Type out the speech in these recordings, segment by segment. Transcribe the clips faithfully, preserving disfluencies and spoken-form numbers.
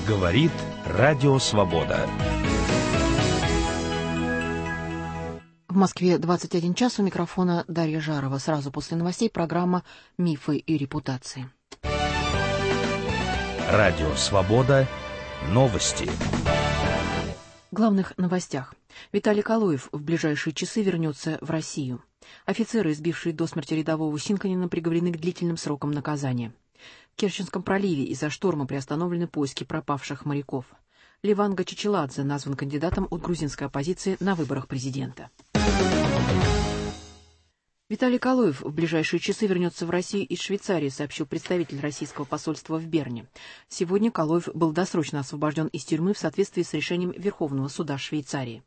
Говорит Радио Свобода. В Москве двадцать один час, у микрофона Дарья Жарова. Сразу после новостей программа «Мифы и репутации». Радио Свобода. Новости. В главных новостях. Виталий Калоев в ближайшие часы вернется в Россию. Офицеры, избившие до смерти рядового Синканина, приговорены к длительным срокам наказания. В Керченском проливе из-за шторма приостановлены поиски пропавших моряков. Леван Гачичеладзе назван кандидатом от грузинской оппозиции на выборах президента. Виталий Калоев в ближайшие часы вернется в Россию из Швейцарии, сообщил представитель российского посольства в Берне. Сегодня Калоев был досрочно освобожден из тюрьмы в соответствии с решением Верховного суда Швейцарии.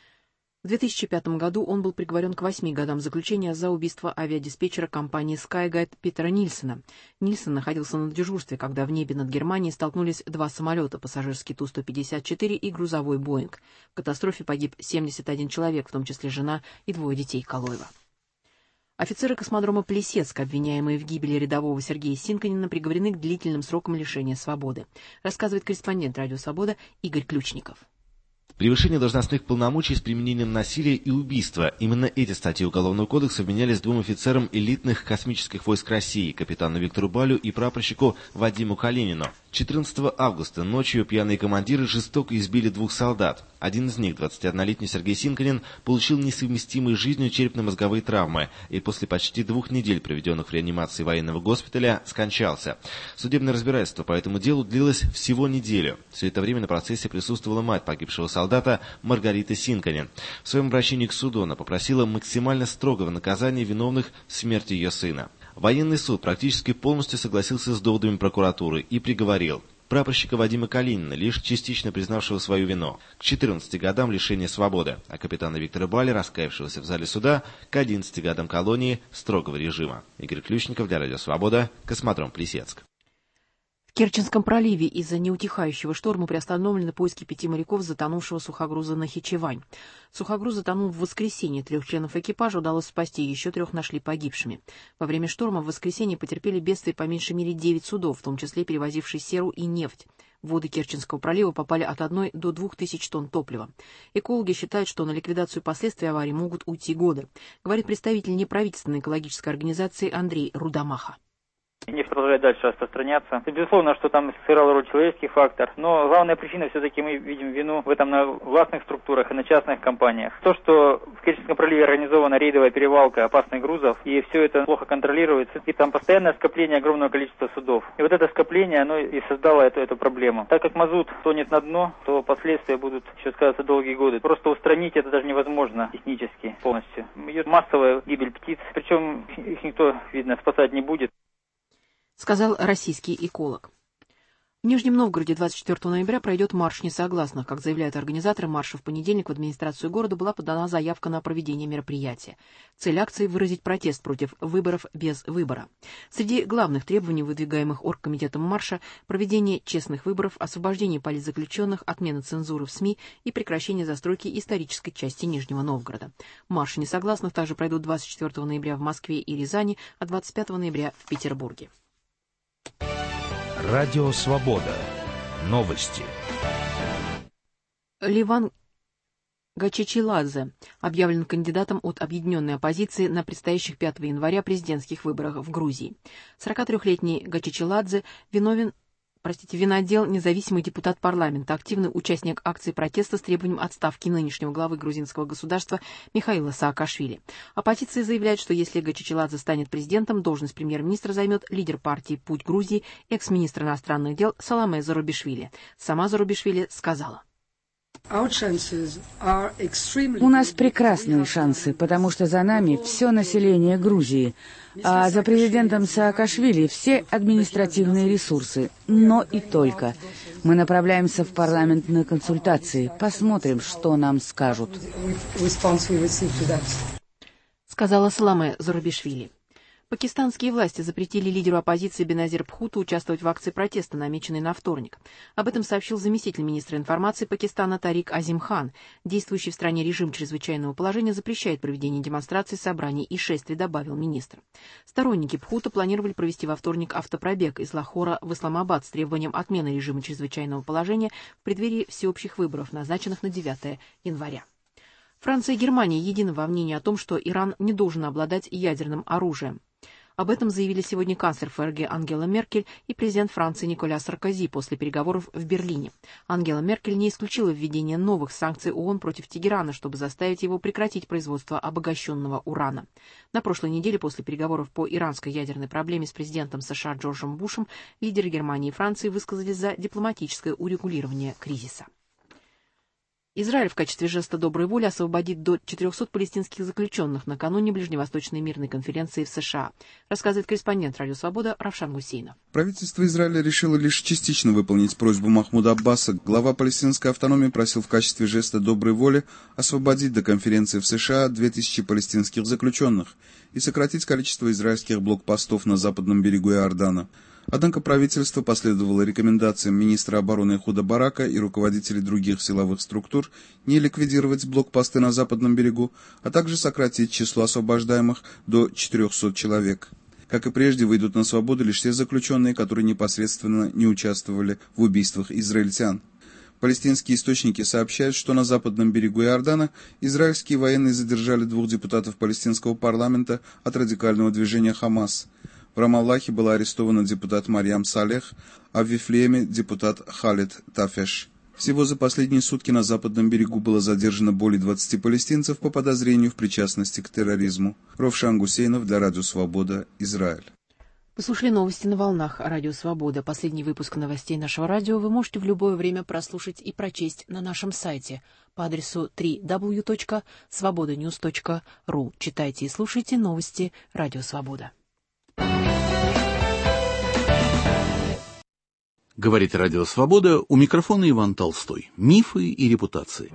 В две тысячи пятом году он был приговорен к восьми годам заключения за убийство авиадиспетчера компании Skyguide Питера Нильсона. Нильсон находился на дежурстве, когда в небе над Германией столкнулись два самолета, пассажирский Ту сто пятьдесят четыре и грузовой Боинг. В катастрофе погиб семьдесят один человек, в том числе жена и двое детей Калоева. Офицеры космодрома Плесецк, обвиняемые в гибели рядового Сергея Синканина, приговорены к длительным срокам лишения свободы, рассказывает корреспондент Радио Свобода Игорь Ключников. Превышение должностных полномочий с применением насилия и убийства. Именно эти статьи Уголовного кодекса вменялись двум офицерам элитных космических войск России, капитану Виктору Балю и прапорщику Вадиму Калинину. четырнадцатого августа ночью пьяные командиры жестоко избили двух солдат. Один из них, двадцатиоднолетний Сергей Синканин, получил несовместимые с жизнью черепно-мозговые травмы и после почти двух недель, проведенных в реанимации военного госпиталя, скончался. Судебное разбирательство по этому делу длилось всего неделю. Все это время на процессе присутствовала мать погибшего солдата Маргарита Синканин. В своем обращении к суду она попросила максимально строгого наказания виновных в смерти ее сына. Военный суд практически полностью согласился с доводами прокуратуры и приговорил прапорщика Вадима Калинина, лишь частично признавшего свою вину, к четырнадцати годам лишения свободы, а капитана Виктора Баля, раскаявшегося в зале суда, к одиннадцати годам колонии строгого режима. Игорь Ключников для Радио Свобода, космодром Плесецк. В Керченском проливе из-за неутихающего шторма приостановлены поиски пяти моряков, затонувшего сухогруза «Нахичевань». Сухогруз затонул в воскресенье, трех членов экипажа удалось спасти, еще трех нашли погибшими. Во время шторма в воскресенье потерпели бедствие по меньшей мере девять судов, в том числе перевозившие серу и нефть. В воды Керченского пролива попали от одной до двух тысяч тонн топлива. Экологи считают, что на ликвидацию последствий аварии могут уйти годы, говорит представитель неправительственной экологической организации Андрей Рудомаха. Нефть продолжает дальше распространяться. Безусловно, что там сыграл роль человеческий фактор, но главная причина все-таки мы видим вину в этом на властных структурах и на частных компаниях. То, что в Керченском проливе организована рейдовая перевалка опасных грузов, и все это плохо контролируется, и там постоянное скопление огромного количества судов. И вот это скопление, оно и создало эту, эту проблему. Так как мазут тонет на дно, то последствия будут еще сказаться долгие годы. Просто устранить это даже невозможно технически полностью. Идет массовая гибель птиц, причем их никто, видно, спасать не будет, сказал российский эколог. В Нижнем Новгороде двадцать четвёртого ноября пройдет марш несогласных. Как заявляют организаторы марша, в понедельник в администрацию города была подана заявка на проведение мероприятия. Цель акции – выразить протест против выборов без выбора. Среди главных требований, выдвигаемых оргкомитетом марша, проведение честных выборов, освобождение политзаключенных, отмена цензуры в СМИ и прекращение застройки исторической части Нижнего Новгорода. Марши несогласных также пройдут двадцать четвёртого ноября в Москве и Рязани, а двадцать пятого ноября в Петербурге. Радио Свобода. Новости. Леван Гачичеладзе объявлен кандидатом от объединенной оппозиции на предстоящих пятого января президентских выборах в Грузии. сорокатрёхлетний Гачичеладзе виновен Простите, винодел, независимый депутат парламента, активный участник акции протеста с требованием отставки нынешнего главы грузинского государства Михаила Саакашвили. Оппозиция заявляет, что если Гачичеладзе станет президентом, должность премьер-министра займет лидер партии «Путь Грузии», экс-министр иностранных дел Саломе Зурабишвили. Сама Зурабишвили сказала: у нас прекрасные шансы, потому что за нами все население Грузии, а за президентом Саакашвили все административные ресурсы. Но и только. Мы направляемся в парламент на консультации. Посмотрим, что нам скажут. Сказала Саломе Зурабишвили. Пакистанские власти запретили лидеру оппозиции Беназир Бхутту участвовать в акции протеста, намеченной на вторник. Об этом сообщил заместитель министра информации Пакистана Тарик Азим Хан. Действующий в стране режим чрезвычайного положения запрещает проведение демонстраций, собраний и шествий, добавил министр. Сторонники Бхутта планировали провести во вторник автопробег из Лахора в Исламабад с требованием отмены режима чрезвычайного положения в преддверии всеобщих выборов, назначенных на девятое января. Франция и Германия едины во мнении о том, что Иран не должен обладать ядерным оружием. Об этом заявили сегодня канцлер ФРГ Ангела Меркель и президент Франции Николя Саркози после переговоров в Берлине. Ангела Меркель не исключила введение новых санкций ООН против Тегерана, чтобы заставить его прекратить производство обогащенного урана. На прошлой неделе после переговоров по иранской ядерной проблеме с президентом США Джорджем Бушем лидеры Германии и Франции высказались за дипломатическое урегулирование кризиса. Израиль в качестве жеста доброй воли освободит до четырехсот палестинских заключенных накануне Ближневосточной мирной конференции в США, рассказывает корреспондент «Радио Свобода» Равшан Гусейнов. Правительство Израиля решило лишь частично выполнить просьбу Махмуда Аббаса. Глава палестинской автономии просил в качестве жеста доброй воли освободить до конференции в США две тысячи палестинских заключенных и сократить количество израильских блокпостов на западном берегу Иордана. Однако правительство последовало рекомендациям министра обороны Эхуда Барака и руководителей других силовых структур не ликвидировать блокпосты на западном берегу, а также сократить число освобождаемых до четырехсот человек. Как и прежде, выйдут на свободу лишь те заключенные, которые непосредственно не участвовали в убийствах израильтян. Палестинские источники сообщают, что на западном берегу Иордана израильские военные задержали двух депутатов палестинского парламента от радикального движения «Хамас». В Рамаллахе была арестована депутат Марьям Салех, а в Вифлееме депутат Халид Тафеш. Всего за последние сутки на западном берегу было задержано более двадцати палестинцев по подозрению в причастности к терроризму. Равшан Гусейнов для Радио Свобода, Израиль. Послушали новости на волнах Радио Свобода. Последний выпуск новостей нашего радио вы можете в любое время прослушать и прочесть на нашем сайте по адресу дабл ю дабл ю дабл ю точка свобода ньюс точка ру. Читайте и слушайте новости Радио Свобода. Говорит Радио Свобода, у микрофона Иван Толстой. Мифы и репутации.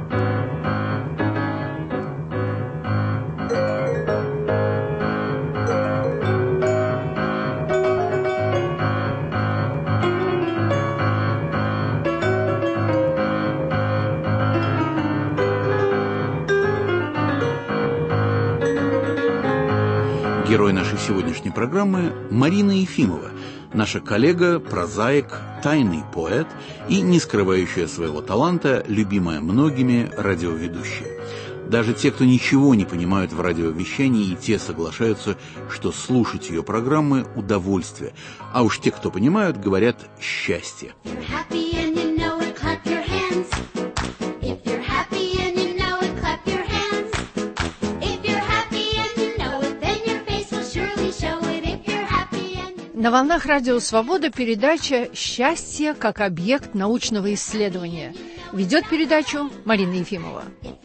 Герой нашей сегодняшней программы – Марина Ефимова, наша коллега, прозаик, тайный поэт и, не скрывающая своего таланта, любимая многими радиоведущая. Даже те, кто ничего не понимают в радиовещании, и те соглашаются, что слушать ее программы – удовольствие. А уж те, кто понимают, говорят «счастье». На волнах Радио Свобода передача «Счастье как объект научного исследования». Ведет передачу Марина Ефимова.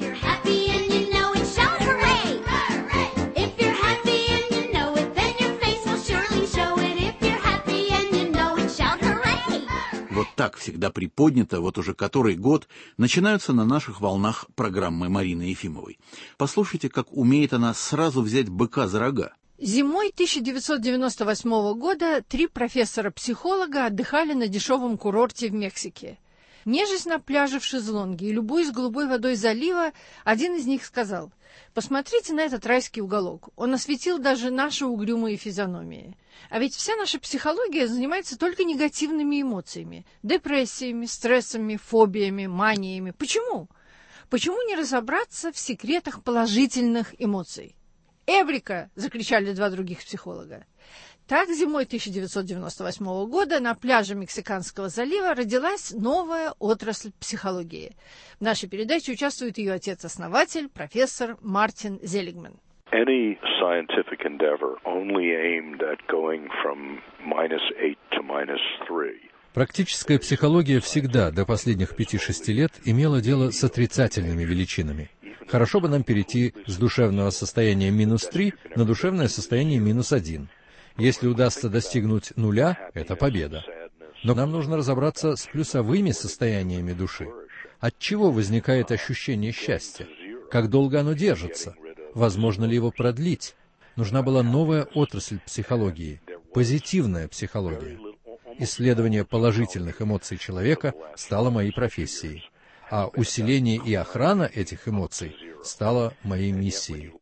Вот так всегда приподнято, вот уже который год, начинаются на наших волнах программы Марины Ефимовой. Послушайте, как умеет она сразу взять быка за рога. Зимой тысяча девятьсот девяносто восьмого года три профессора-психолога отдыхали на дешевом курорте в Мексике. Нежесть на пляже в шезлонге и любуясь голубой водой залива, один из них сказал: «Посмотрите на этот райский уголок. Он осветил даже наши угрюмые физиономии. А ведь вся наша психология занимается только негативными эмоциями, депрессиями, стрессами, фобиями, маниями. Почему? Почему не разобраться в секретах положительных эмоций?» «Эврика!» — закричали два других психолога. Так зимой тысяча девятьсот девяносто восьмого года на пляже Мексиканского залива родилась новая отрасль психологии. В нашей передаче участвует ее отец-основатель, профессор Мартин Зелигман. Any scientific endeavor only aimed at going from minus eight to minus three. Практическая психология всегда до последних пяти-шести лет имела дело с отрицательными величинами. Хорошо бы нам перейти с душевного состояния минус три на душевное состояние минус один. Если удастся достигнуть нуля, это победа. Но нам нужно разобраться с плюсовыми состояниями души. От чего возникает ощущение счастья? Как долго оно держится? Возможно ли его продлить? Нужна была новая отрасль психологии – позитивная психология. Исследование положительных эмоций человека стало моей профессией, а усиление и охрана этих эмоций стало моей миссией.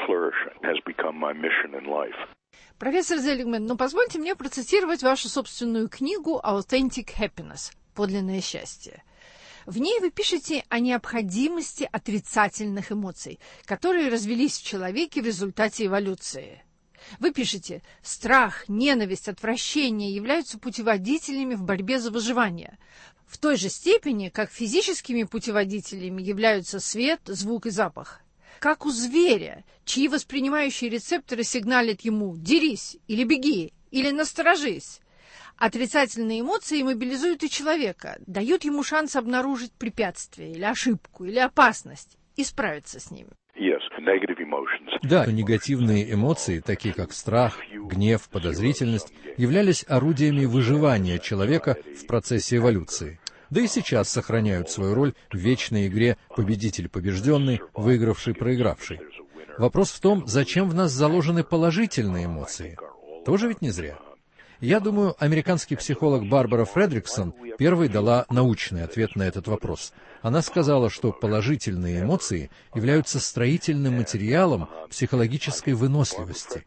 Профессор Зелигман, ну позвольте мне процитировать вашу собственную книгу «Authentic Happiness» – «Подлинное счастье». В ней вы пишете о необходимости отрицательных эмоций, которые развились в человеке в результате эволюции. Вы пишете: страх, ненависть, отвращение являются путеводителями в борьбе за выживание, в той же степени, как физическими путеводителями являются свет, звук и запах. Как у зверя, чьи воспринимающие рецепторы сигналят ему «дерись» или «беги» или «насторожись». Отрицательные эмоции мобилизуют и человека, дают ему шанс обнаружить препятствие или ошибку или опасность и справиться с ними. Да, негативные эмоции, такие как страх, гнев, подозрительность, являлись орудиями выживания человека в процессе эволюции. Да и сейчас сохраняют свою роль в вечной игре победитель-побежденный, выигравший-проигравший. Вопрос в том, зачем в нас заложены положительные эмоции. Тоже ведь не зря. Я думаю, американский психолог Барбара Фредриксон первой дала научный ответ на этот вопрос. Она сказала, что положительные эмоции являются строительным материалом психологической выносливости.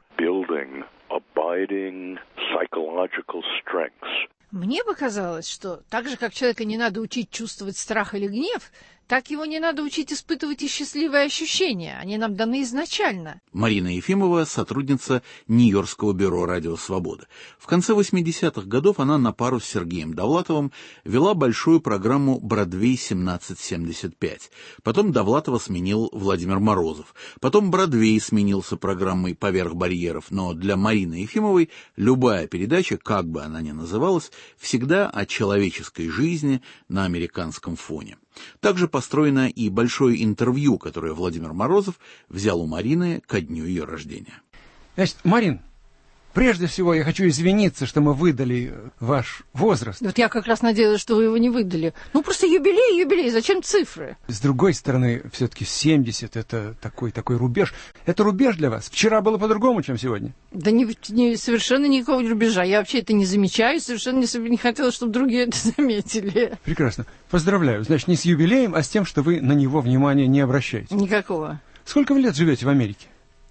Мне показалось, что так же, как человека не надо учить чувствовать страх или гнев, так его не надо учить испытывать и счастливые ощущения. Они нам даны изначально. Марина Ефимова, сотрудница Нью-Йоркского бюро «Радио Свобода». В конце восьмидесятых годов она на пару с Сергеем Довлатовым вела большую программу «Бродвей семнадцать семьдесят пять». Потом Довлатова сменил Владимир Морозов. Потом Бродвей сменился программой «Поверх барьеров». Но для Марины Ефимовой любая передача, как бы она ни называлась, всегда о человеческой жизни на американском фоне. Также построено и большое интервью, которое Владимир Морозов взял у Марины ко дню ее рождения. Значит, Марин, прежде всего я хочу извиниться, что мы выдали ваш возраст. Вот я как раз надеялась, что вы его не выдали. Ну, просто юбилей, юбилей, зачем цифры? С другой стороны, все-таки семьдесят – это такой, такой рубеж. Это рубеж для вас. Вчера было по-другому, чем сегодня. Да не, не, совершенно никакого рубежа. Я вообще это не замечаю, совершенно не, не хотела, чтобы другие это заметили. Прекрасно. Поздравляю. Значит, не с юбилеем, а с тем, что вы на него внимания не обращаете. Никакого. Сколько вы лет живете в Америке?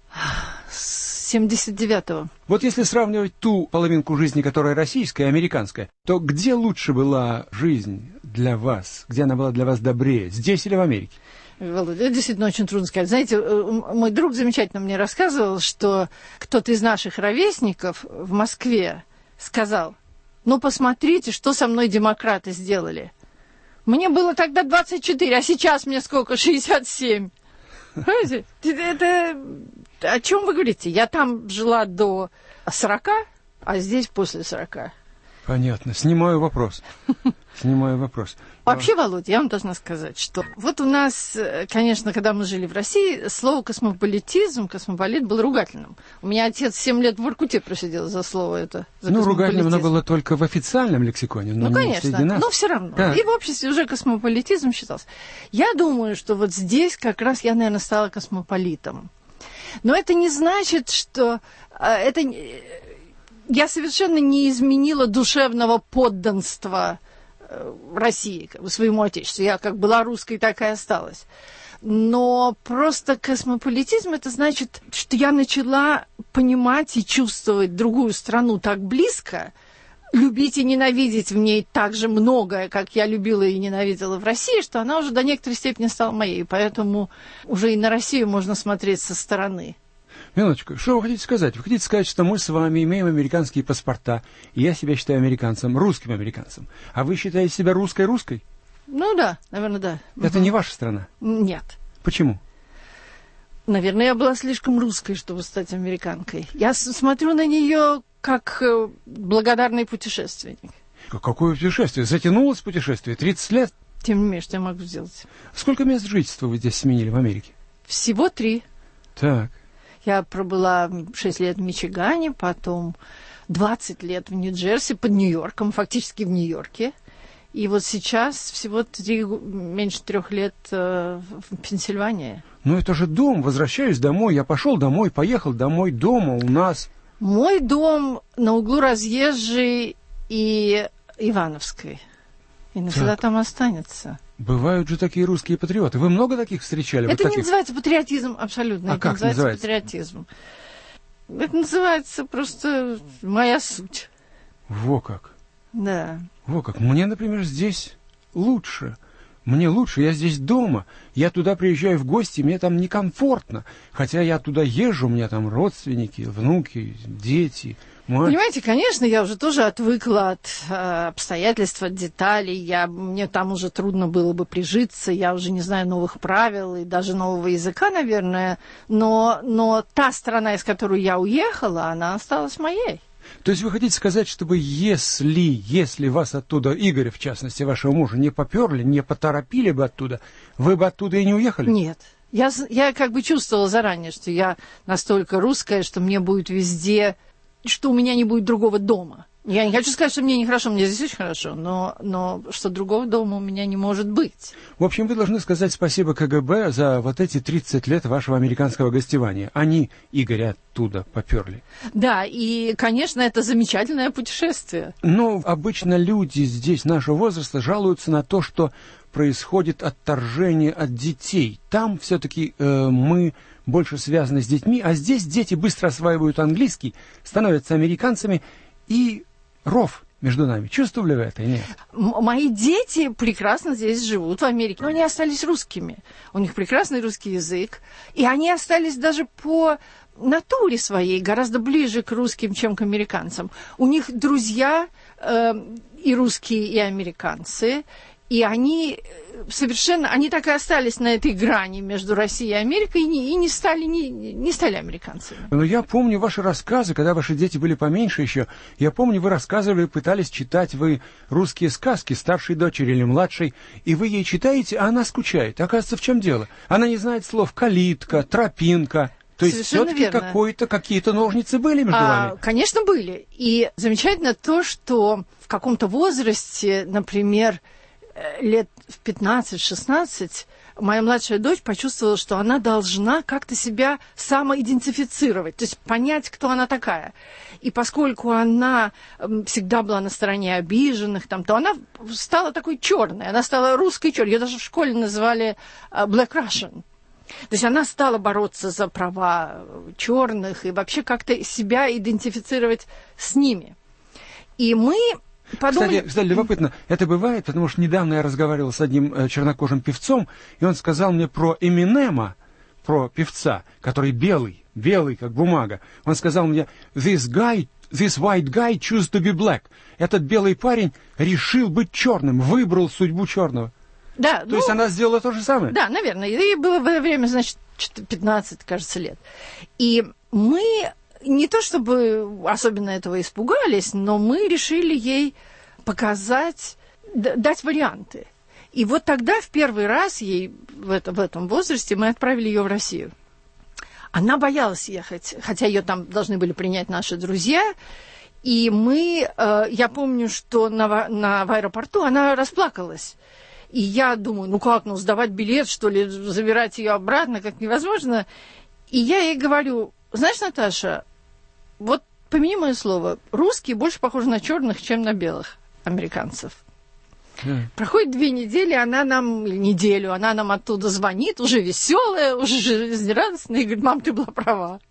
С семьдесят девятого. Вот если сравнивать ту половинку жизни, которая российская и американская, то где лучше была жизнь для вас? Где она была для вас добрее? Здесь или в Америке? Володя, это действительно очень трудно сказать. Знаете, мой друг замечательно мне рассказывал, что кто-то из наших ровесников в Москве сказал: ну, посмотрите, что со мной демократы сделали. Мне было тогда двадцать четыре, а сейчас мне сколько? шестьдесят семь. Понимаете? Это... О чем вы говорите? Я там жила до сорока, а здесь после сорока. Понятно. Снимаю вопрос. Снимаю вопрос. Вообще, Володя, я вам должна сказать, что вот у нас, конечно, когда мы жили в России, слово космополитизм, космополит был ругательным. У меня отец семь лет в Воркуте просидел за слово это. За ну, ругательным оно было только в официальном лексиконе. Но ну, конечно, но все равно. Да. И в обществе уже космополитизм считался. Я думаю, что вот здесь как раз я, наверное, стала космополитом. Но это не значит, что... это я совершенно не изменила душевного подданства России, как бы, своему отечеству. Я как была русской, так и осталась. Но просто космополитизм — это значит, что я начала понимать и чувствовать другую страну так близко, любить и ненавидеть в ней так же многое, как я любила и ненавидела в России, что она уже до некоторой степени стала моей. Поэтому уже и на Россию можно смотреть со стороны. Минуточку, что вы хотите сказать? Вы хотите сказать, что мы с вами имеем американские паспорта, и я себя считаю американцем, русским американцем, а вы считаете себя русской-русской? Ну да, наверное, да. Это угу. не ваша страна? Нет. Почему? Наверное, я была слишком русской, чтобы стать американкой. Я смотрю на нее как благодарный путешественник. Какое путешествие? Затянулось путешествие? тридцать лет? Тем не менее, что я могу сделать? Сколько мест жительства вы здесь сменили в Америке? Всего три. Так. Я пробыла шесть лет в Мичигане, потом двадцать лет в Нью-Джерси, под Нью-Йорком, фактически в Нью-Йорке. И вот сейчас всего три, меньше трех лет э, в Пенсильвании. Ну это же дом, возвращаюсь домой, я пошел домой, поехал домой, дома у нас. Мой дом на углу Разъезжей и Ивановской. И навсегда так. Там останется. Бывают же такие русские патриоты. Вы много таких встречали? Это вот не таких? называется патриотизм абсолютно. А это как называется, называется патриотизм. Это называется просто моя суть. Во как. Да. Во как. Мне, например, здесь лучше. Мне лучше, я здесь дома. Я туда приезжаю в гости, мне там некомфортно. Хотя я туда езжу, у меня там родственники, внуки, дети, мать. Понимаете, конечно, я уже тоже отвыкла от э, обстоятельств, от деталей. Я, мне там уже трудно было бы прижиться. Я уже не знаю новых правил и даже нового языка, наверное. Но, но та страна, из которой я уехала, она осталась моей. То есть вы хотите сказать, чтобы если, если вас оттуда, Игоря, в частности, вашего мужа, не поперли, не поторопили бы оттуда, вы бы оттуда и не уехали? Нет. Я, я как бы чувствовала заранее, что я настолько русская, что мне будет везде, что у меня не будет другого дома. Я не хочу сказать, что мне нехорошо, мне здесь очень хорошо, но, но что другого дома у меня не может быть. В общем, вы должны сказать спасибо КГБ за вот эти тридцать лет вашего американского гостевания. Они Игоря оттуда поперли. Да, и, конечно, это замечательное путешествие. Но обычно люди здесь нашего возраста жалуются на то, что происходит отторжение от детей. Там все-таки э, мы больше связаны с детьми, а здесь дети быстро осваивают английский, становятся американцами, и ров между нами. Чувствовали вы это или нет? М- мои дети прекрасно здесь живут, в Америке, но они остались русскими. У них прекрасный русский язык, и они остались даже по натуре своей гораздо ближе к русским, чем к американцам. У них друзья э, и русские, и американцы, и они совершенно, они так и остались на этой грани между Россией и Америкой, и не, и не, стали, не, не стали американцами. Но я помню ваши рассказы, когда ваши дети были поменьше еще. Я помню, вы рассказывали, пытались читать вы русские сказки старшей дочери или младшей, и вы ей читаете, а она скучает. Оказывается, в чем дело? Она не знает слов «калитка», «тропинка». То есть все-таки какой-то, какие-то ножницы были между а, вами? Конечно, были. И замечательно то, что в каком-то возрасте, например, лет в пятнадцать-шестнадцать, моя младшая дочь почувствовала, что она должна как-то себя самоидентифицировать, то есть понять, кто она такая. И поскольку она всегда была на стороне обиженных, там, то она стала такой черной, она стала русской черной. Ее даже в школе называли Black Russian. То есть она стала бороться за права черных и вообще как-то себя идентифицировать с ними. И мы подумали... Кстати, кстати, любопытно, это бывает, потому что недавно я разговаривал с одним э, чернокожим певцом, и он сказал мне про Эминема, про певца, который белый, белый, как бумага. Он сказал мне, this guy, this white guy choose to be black. Этот белый парень решил быть черным, выбрал судьбу черного. Да, то ну, есть она сделала то же самое? Да, наверное. Ей было в это время, значит, пятнадцать, кажется, лет. И мы не то чтобы особенно этого испугались, но мы решили ей показать, дать варианты. И вот тогда в первый раз ей в, это, в этом возрасте мы отправили ее в Россию. Она боялась ехать, хотя ее там должны были принять наши друзья. И мы, э, я помню, что на, на, в аэропорту она расплакалась. И я думаю, ну как, ну сдавать билет, что ли, забирать ее обратно, как невозможно. И я ей говорю, знаешь, Наташа, вот помяни мое слово, русские больше похожи на черных, чем на белых американцев. Mm. Проходит две недели, она нам, неделю, она нам оттуда звонит, уже веселая, уже жизнерадостная, и говорит, мам, ты была права.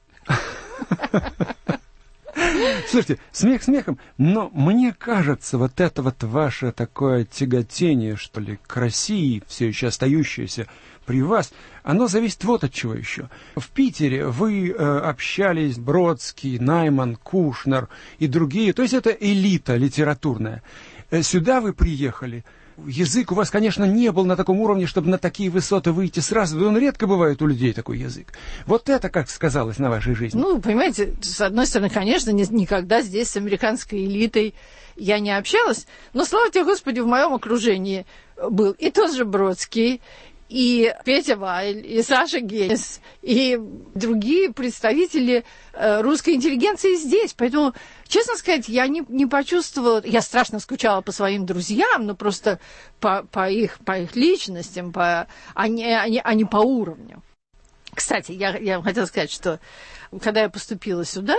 Слушайте, смех смехом, но мне кажется, вот это вот ваше такое тяготение, что ли, к России, все еще остающееся при вас, оно зависит вот от чего еще. В Питере вы э, общались, Бродский, Найман, Кушнер и другие, то есть это элита литературная. Э, сюда вы приехали, язык у вас, конечно, не был на таком уровне, чтобы на такие высоты выйти сразу. Он редко бывает у людей такой язык. Вот это как сказалось на вашей жизни? Ну, понимаете, с одной стороны, конечно, ни, никогда здесь с американской элитой я не общалась, но, слава тебе, Господи, в моем окружении был и тот же Бродский, и Петя Вайль, и Саша Гейс, и другие представители э, русской интеллигенции здесь. Поэтому, честно сказать, я не, не почувствовала... Я страшно скучала по своим друзьям, но просто по, по, их, по их личностям, по, а, не, а, не, а не по уровню. Кстати, я, я хотела сказать, что когда я поступила сюда,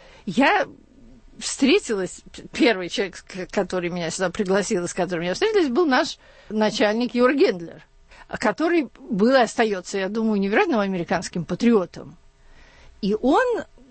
я встретилась... Первый человек, который меня сюда пригласил, с которым я встретилась, был наш начальник Юра Гендлер, который был и остается, я думаю, невероятным американским патриотом. И он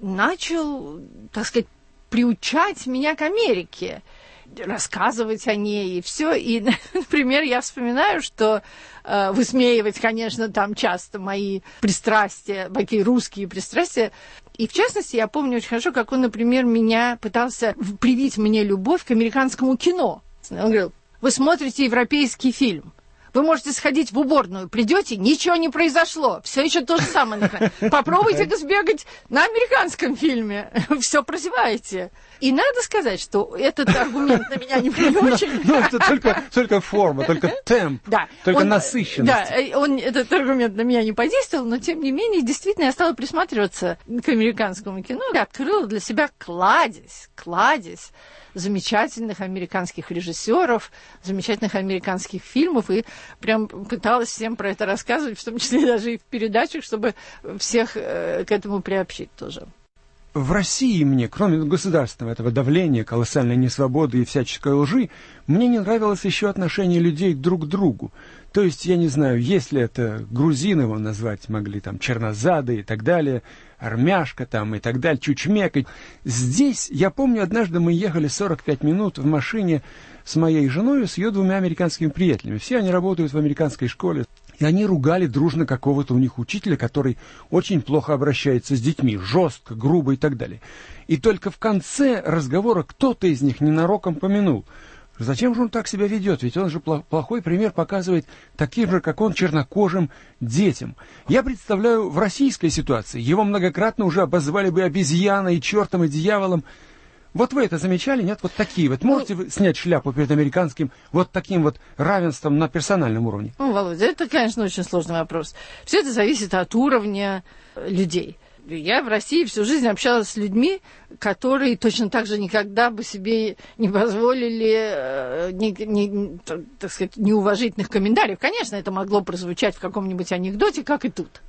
начал, так сказать, приучать меня к Америке, рассказывать о ней и все. И, например, я вспоминаю, что э, высмеивать, конечно, там часто мои пристрастия, такие русские пристрастия. И, в частности, я помню очень хорошо, как он, например, меня пытался привить мне любовь к американскому кино. Он говорил: вы смотрите европейский фильм, вы можете сходить в уборную, придете, ничего не произошло, все еще то же самое. Попробуйте сбегать на американском фильме, все прозеваете. И надо сказать, что этот аргумент на меня не очень... Ну, это только, только форма, только темп, да, только он, насыщенность. Да, он, этот аргумент на меня не подействовал, но, тем не менее, действительно, я стала присматриваться к американскому кино и открыла для себя кладезь, кладезь замечательных американских режиссеров, замечательных американских фильмов, и прям пыталась всем про это рассказывать, в том числе даже и в передачах, чтобы всех э, к этому приобщить тоже. В России мне, кроме государственного этого давления, колоссальной несвободы и всяческой лжи, мне не нравилось еще отношение людей друг к другу. То есть, я не знаю, если это грузин его назвать могли, там, чернозады и так далее, армяшка там и так далее, чучмек. Здесь, я помню, однажды мы ехали сорок пять минут в машине с моей женой и с ее двумя американскими приятелями. Все они работают в американской школе. И они ругали дружно какого-то у них учителя, который очень плохо обращается с детьми, жестко, грубо и так далее. И только в конце разговора кто-то из них ненароком помянул: зачем же он так себя ведет? Ведь он же плохой пример показывает таким же, как он, чернокожим детям. Я представляю, в российской ситуации его многократно уже обозвали бы обезьяной, чертом и дьяволом. Вот вы это замечали, нет? Вот такие вот. Можете вы снять шляпу перед американским вот таким вот равенством на персональном уровне? Ну, Володя, это, конечно, очень сложный вопрос. Все это зависит от уровня людей. Я в России всю жизнь общалась с людьми, которые точно так же никогда бы себе не позволили, не, не, так сказать, неуважительных комментариев. Конечно, это могло прозвучать в каком-нибудь анекдоте, как и тут.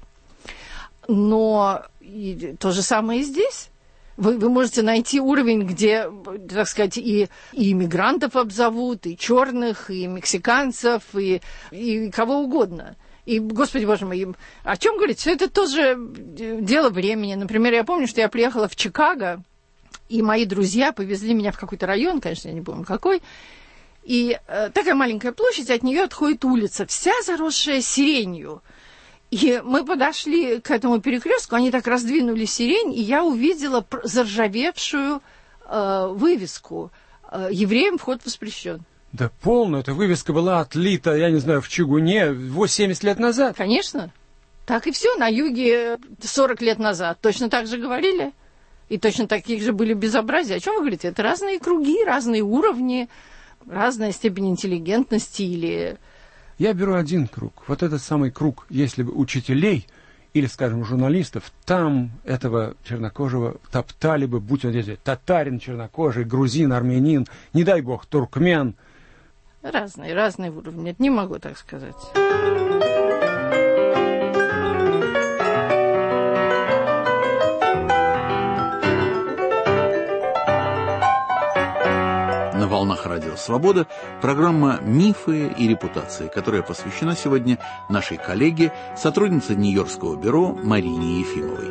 Но и то же самое и здесь. Вы, вы можете найти уровень, где, так сказать, и, и иммигрантов обзовут, и черных, и мексиканцев, и, и кого угодно. И, господи боже мой, о чем говорить? Все это тоже дело времени. Например, я помню, что я приехала в Чикаго, и мои друзья повезли меня в какой-то район, конечно, я не помню какой, и э, такая маленькая площадь, от нее отходит улица, вся заросшая сиренью. И мы подошли к этому перекрестку, они так раздвинули сирень, и я увидела заржавевшую э, вывеску э, «Евреям вход воспрещен». Да полно, эта вывеска была отлита, я не знаю, в чугуне восемьдесят лет назад. Конечно. Так и все, на юге сорок лет назад точно так же говорили. И точно таких же были безобразия. О чем вы говорите? Это разные круги, разные уровни, разная степень интеллигентности или... Я беру один круг. Вот этот самый круг, если бы учителей или, скажем, журналистов, там этого чернокожего топтали бы, будь он здесь татарин чернокожий, грузин, армянин, не дай бог, туркмен. Разные, разные уровни. Не могу так сказать. На волнах Радио Свобода программа «Мифы и репутации», которая посвящена сегодня нашей коллеге, сотруднице Нью-Йоркского бюро Марине Ефимовой.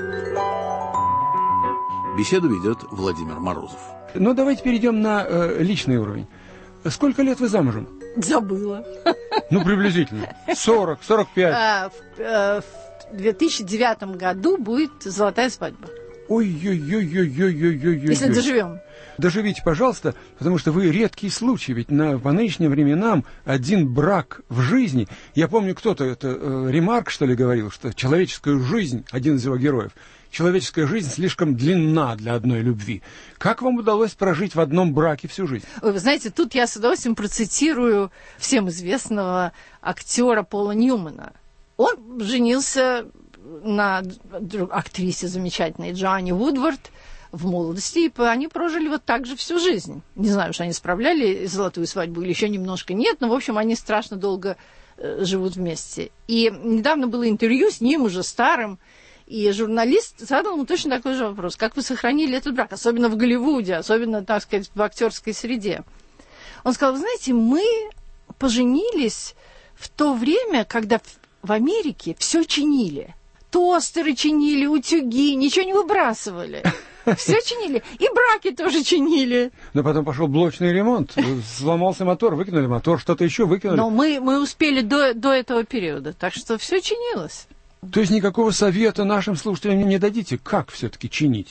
Беседу ведет Владимир Морозов. Ну, давайте перейдем на э, личный уровень. Сколько лет вы замужем? Забыла. Ну, приблизительно. сорок, сорок пять. А, в, э, в две тысячи девятом году будет золотая свадьба. Ой-ой-ой-ой-ой-ой-ой. Если доживем. Доживите, пожалуйста, потому что вы редкий случай, ведь на, по нынешним временам один брак в жизни, я помню, кто-то, это э, Ремарк, что ли, говорил, что человеческая жизнь, один из его героев, человеческая жизнь слишком длинна для одной любви. Как вам удалось прожить в одном браке всю жизнь? Вы знаете, тут я с удовольствием процитирую всем известного актера Пола Ньюмана. Он женился на актрисе замечательной Джоанне Вудвард в молодости, и они прожили вот так же всю жизнь. Не знаю, что они справляли золотую свадьбу или еще немножко нет, но, в общем, они страшно долго э, живут вместе. И недавно было интервью с ним, уже старым, и журналист задал ему точно такой же вопрос. Как вы сохранили этот брак, особенно в Голливуде, особенно, так сказать, в актерской среде? Он сказал, вы знаете, мы поженились в то время, когда в Америке все чинили. Тостеры чинили, утюги, ничего не выбрасывали. Все чинили. И браки тоже чинили. Но потом пошел блочный ремонт. Сломался мотор, выкинули мотор, что-то еще выкинули. Но мы, мы успели до, до этого периода. Так что все чинилось. То есть никакого совета нашим слушателям не дадите? Как все-таки чинить?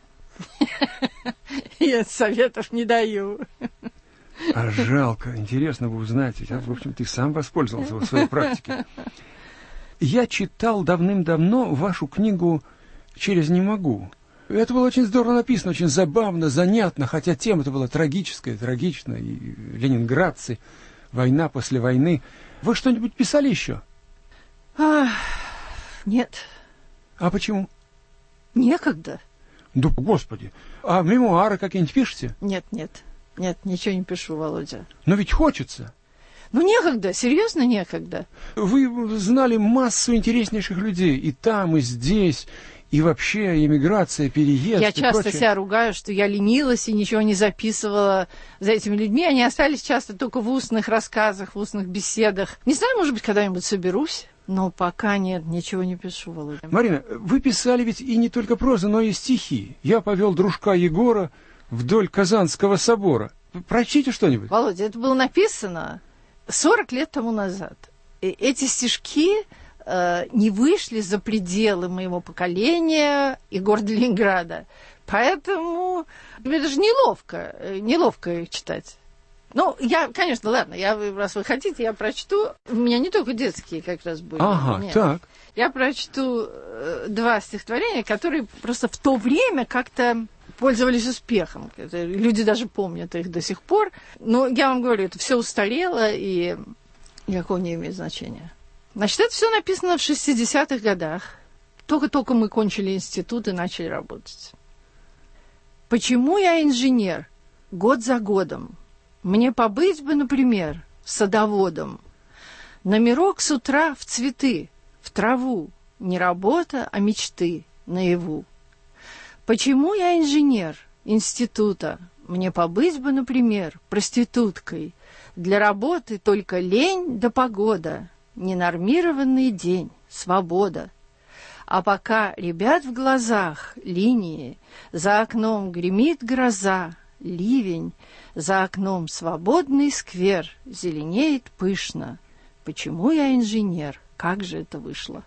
Я советов не даю. А жалко. Интересно бы узнать. Ведь, в общем, ты сам воспользовался в своей практике. Я читал давным-давно вашу книгу «Через не могу». Это было очень здорово написано, очень забавно, занятно, хотя тема-то была трагическая, трагичная, и ленинградцы, война после войны. Вы что-нибудь писали еще? А, нет. А почему? Некогда. Да, господи. А мемуары какие-нибудь пишете? Нет, нет. Нет, ничего не пишу, Володя. Но ведь хочется. Ну, некогда, серьезно некогда. Вы знали массу интереснейших людей и там, и здесь, и вообще эмиграция, переезд. Я часто прочее. себя ругаю, что я ленилась и ничего не записывала за этими людьми. Они остались часто только в устных рассказах, в устных беседах. Не знаю, может быть, когда-нибудь соберусь, но пока нет, ничего не пишу, Володя. Марина, вы писали ведь и не только прозу, но и стихи. Я повел дружка Егора вдоль Казанского собора. Прочтите что-нибудь. Володя, это было написано сорок лет тому назад. И эти стишки э, не вышли за пределы моего поколения и города Ленинграда. Поэтому мне даже неловко, неловко их читать. Ну, я, конечно, ладно, я, раз вы хотите, я прочту. У меня не только детские как раз были. Ага, Нет. так. Я прочту э, два стихотворения, которые просто в то время как-то пользовались успехом. Это, люди даже помнят их до сих пор. Но я вам говорю, это все устарело и никакого не имеет значения. Значит, это все написано в шестидесятых годах. Только-только мы кончили институт и начали работать. Почему я инженер? Год за годом. Мне побыть бы, например, садоводом. Номерок с утра в цветы, в траву. Не работа, а мечты наяву. Почему я инженер института? Мне побыть бы, например, проституткой. Для работы только лень да погода. Ненормированный день, свобода. А пока ребят в глазах линии, за окном гремит гроза, ливень, за окном свободный сквер, зеленеет пышно. Почему я инженер? Как же это вышло?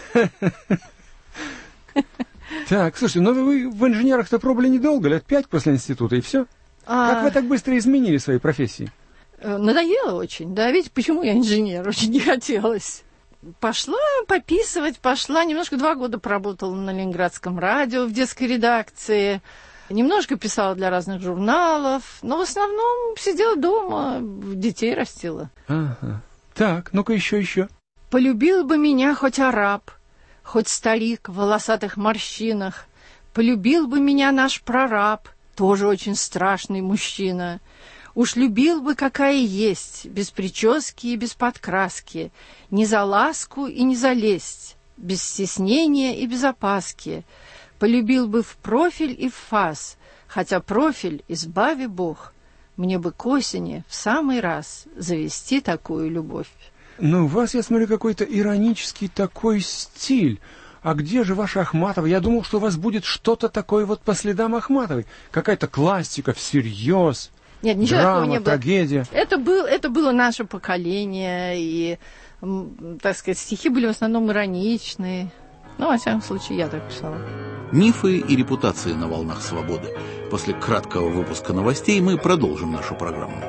Так, слушайте, ну вы в инженерах-то пробовали недолго, лет пять после института, и все? А... Как вы так быстро изменили свои профессии? Надоело очень, да, ведь почему я инженер? Очень не хотелось. Пошла пописывать, пошла, немножко два года поработала на Ленинградском радио в детской редакции, немножко писала для разных журналов, но в основном сидела дома, детей растила. Ага. Так, ну-ка еще, еще. Полюбил бы меня хоть араб, хоть старик в волосатых морщинах, полюбил бы меня наш прораб, тоже очень страшный мужчина. Уж любил бы, какая есть, без прически и без подкраски, не за ласку и не за лесть, без стеснения и без опаски. Полюбил бы в профиль и в фас, хотя профиль, избави Бог, мне бы к осени в самый раз завести такую любовь. Ну, у вас, я смотрю, какой-то иронический такой стиль. А где же ваша Ахматова? Я думал, что у вас будет что-то такое вот по следам Ахматовой. Какая-то классика всерьез. Нет, ничего драма, такого не было. Трагедия. Это, был, это было наше поколение, и, так сказать, стихи были в основном ироничные. Ну, во всяком случае, я так писала. Мифы и репутации на волнах свободы. После краткого выпуска новостей мы продолжим нашу программу.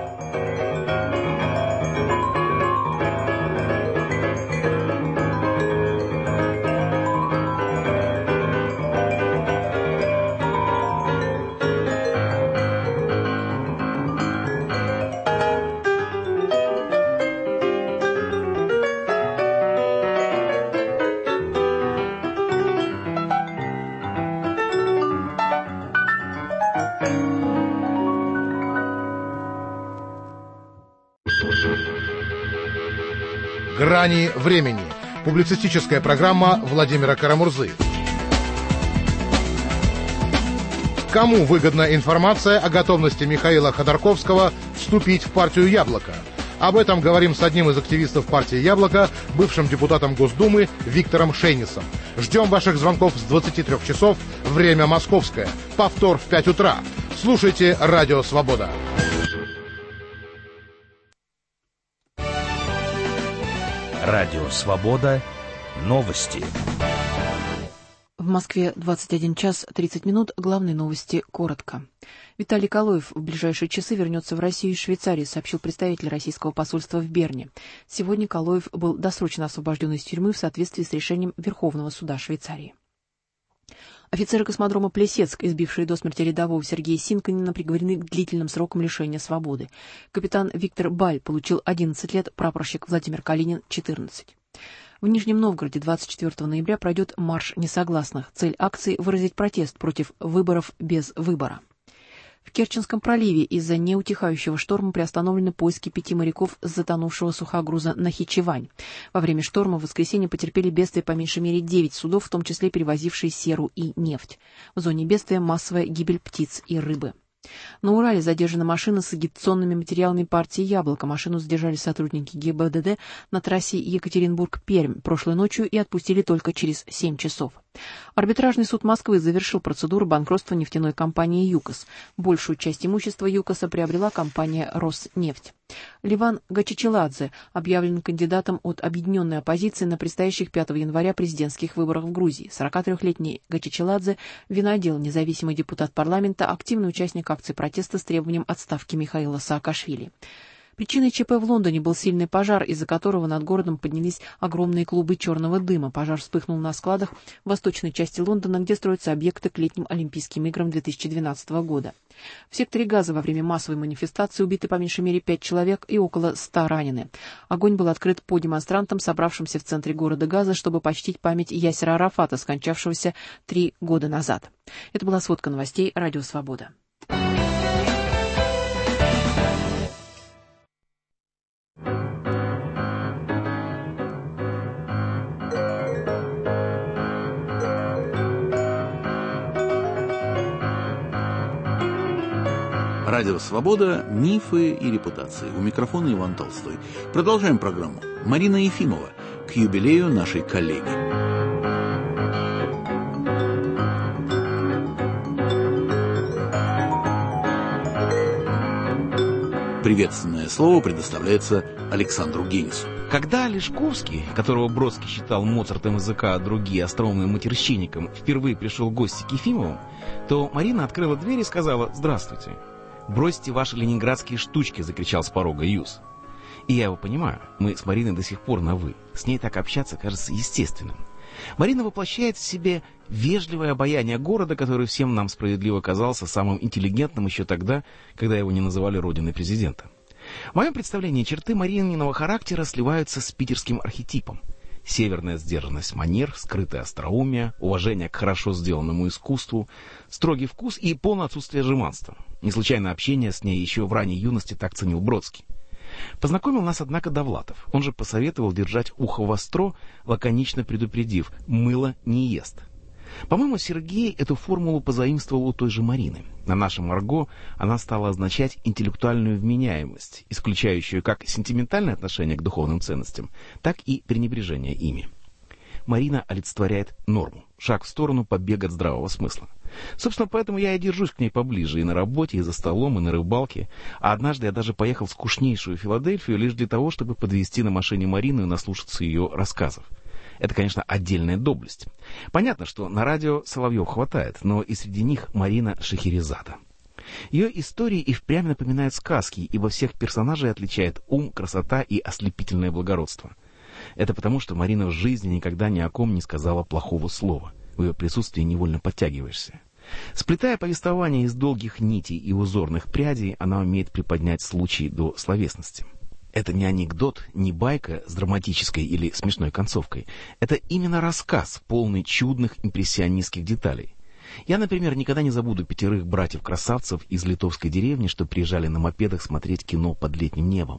Грани времени. Публицистическая программа Владимира Карамурзы. Кому выгодна информация о готовности Михаила Ходорковского вступить в партию «Яблоко»? Об этом говорим с одним из активистов партии «Яблоко», бывшим депутатом Госдумы Виктором Шейнисом. Ждем ваших звонков с двадцати трёх часов, время московское. Повтор в пять утра. Слушайте «Радио Свобода». Радио Свобода. Новости. В Москве двадцать один час тридцать минут. Главные новости коротко. Виталий Калоев в ближайшие часы вернется в Россию из Швейцарии, сообщил представитель российского посольства в Берне. Сегодня Калоев был досрочно освобожден из тюрьмы в соответствии с решением Верховного суда Швейцарии. Офицеры космодрома Плесецк, избившие до смерти рядового Сергея Синканина, приговорены к длительным срокам лишения свободы. Капитан Виктор Баль получил одиннадцать лет, прапорщик Владимир Калинин – четырнадцать. В Нижнем Новгороде двадцать четвёртого ноября пройдет марш несогласных. Цель акции – выразить протест против выборов без выбора. В Керченском проливе из-за неутихающего шторма приостановлены поиски пяти моряков с затонувшего сухогруза Нахичевань. Во время шторма в воскресенье потерпели бедствие по меньшей мере девять судов, в том числе перевозившие серу и нефть. В зоне бедствия массовая гибель птиц и рыбы. На Урале задержана машина с агитационными материалами партии «Яблоко». Машину задержали сотрудники ГИБДД на трассе Екатеринбург-Пермь прошлой ночью и отпустили только через семь часов. Арбитражный суд Москвы завершил процедуру банкротства нефтяной компании «ЮКОС». Большую часть имущества «ЮКОСа» приобрела компания «Роснефть». Леван Гачичеладзе объявлен кандидатом от объединенной оппозиции на предстоящих пятого января президентских выборах в Грузии. сорокатрёхлетний Гачичеладзе – винодел, независимый депутат парламента, активный участник акций протеста с требованием отставки Михаила Саакашвили. Причиной ЧП в Лондоне был сильный пожар, из-за которого над городом поднялись огромные клубы черного дыма. Пожар вспыхнул на складах в восточной части Лондона, где строятся объекты к летним Олимпийским играм две тысячи двенадцатого года. В секторе Газа во время массовой манифестации убиты по меньшей мере пять человек и около ста ранены. Огонь был открыт по демонстрантам, собравшимся в центре города Газа, чтобы почтить память Ясера Арафата, скончавшегося три года назад. Это была сводка новостей «Радио Свобода». Радио «Свобода. Мифы и репутации». У микрофона Иван Толстой. Продолжаем программу. Марина Ефимова. К юбилею нашей коллеги. Приветственное слово предоставляется Александру Генису. Когда Лешковский, которого Бродский считал Моцартом языка, а другие остроумным матерщинником, впервые пришел в гости к Ефимову, то Марина открыла дверь и сказала: «Здравствуйте». «Бросьте ваши ленинградские штучки», — закричал с порога Юс. И я его понимаю. Мы с Мариной до сих пор на «вы». С ней так общаться кажется естественным. Марина воплощает в себе вежливое обаяние города, который всем нам справедливо казался самым интеллигентным еще тогда, когда его не называли родиной президента. В моем представлении черты Марининого характера сливаются с питерским архетипом. Северная сдержанность манер, скрытое остроумие, уважение к хорошо сделанному искусству, строгий вкус и полное отсутствие жеманства. Не случайно общение с ней еще в ранней юности так ценил Бродский. Познакомил нас, однако, Довлатов. Он же посоветовал держать ухо востро, лаконично предупредив: «мыло не ест». По-моему, Сергей эту формулу позаимствовал у той же Марины. На нашем арго она стала означать интеллектуальную вменяемость, исключающую как сентиментальное отношение к духовным ценностям, так и пренебрежение ими. Марина олицетворяет норму, шаг в сторону побега от здравого смысла. Собственно, поэтому я и держусь к ней поближе и на работе, и за столом, и на рыбалке. А однажды я даже поехал в скучнейшую Филадельфию лишь для того, чтобы подвезти на машине Марину и наслушаться ее рассказов. Это, конечно, отдельная доблесть. Понятно, что на радио соловьев хватает, но и среди них Марина Шахерезада. Ее истории и впрямь напоминают сказки, ибо всех персонажей отличает ум, красота и ослепительное благородство. Это потому, что Марина в жизни никогда ни о ком не сказала плохого слова. В ее присутствии невольно подтягиваешься. Сплетая повествование из долгих нитей и узорных прядей, она умеет приподнять случай до словесности. Это не анекдот, не байка с драматической или смешной концовкой. Это именно рассказ, полный чудных импрессионистских деталей. Я, например, никогда не забуду пятерых братьев-красавцев из литовской деревни, что приезжали на мопедах смотреть кино под летним небом.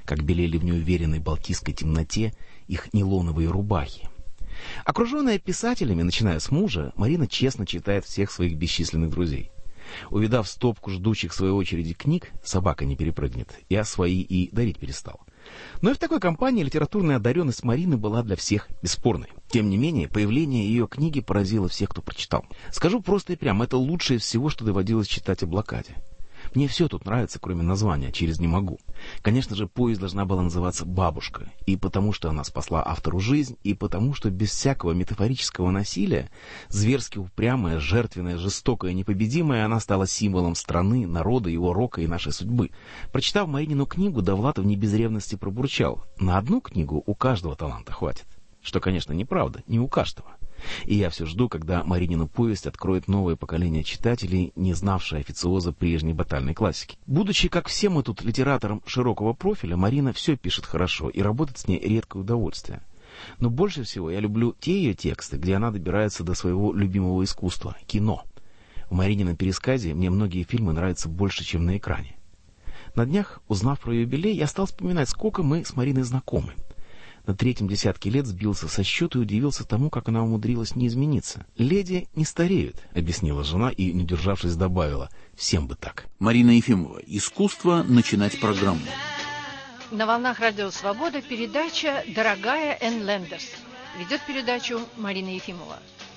как белели в неуверенной балтийской темноте их нейлоновые рубахи. Окруженная писателями, начиная с мужа, Марина честно читает всех своих бесчисленных друзей. Увидав стопку ждущих своей очереди книг, собака не перепрыгнет, я свои и дарить перестал. Но и в такой компании литературная одаренность Марины была для всех бесспорной. Тем не менее, появление ее книги поразило всех, кто прочитал. Скажу просто и прямо, это лучшее из всего, что доводилось читать о блокаде. Мне все тут нравится, кроме названия «Через не могу». Конечно же, повесть должна была называться «Бабушка». И потому, что она спасла автору жизнь, и потому, что без всякого метафорического насилия, зверски упрямая, жертвенная, жестокая, непобедимая, она стала символом страны, народа, его рока и нашей судьбы. Прочитав Маринину книгу, Довлатов не без ревности пробурчал: на одну книгу у каждого таланта хватит. Что, конечно, неправда, не у каждого. И я все жду, когда Маринину повесть откроет новое поколение читателей, не знавшее официоза прежней батальной классики. Будучи, как все мы тут, литератором широкого профиля, Марина все пишет хорошо, и работать с ней редкое удовольствие. Но больше всего я люблю те ее тексты, где она добирается до своего любимого искусства — кино. В Маринином пересказе мне многие фильмы нравятся больше, чем на экране. На днях, узнав про юбилей, я стал вспоминать, сколько мы с Мариной знакомы. На третьем десятке лет сбился со счета и удивился тому, как она умудрилась не измениться. «Леди не стареют», — объяснила жена и, не удержавшись, добавила: «всем бы так». Марина Ефимова. Искусство начинать программу. На волнах Радио Свобода передача «Дорогая Энн Лендерс». Ведет передачу Марина Ефимова.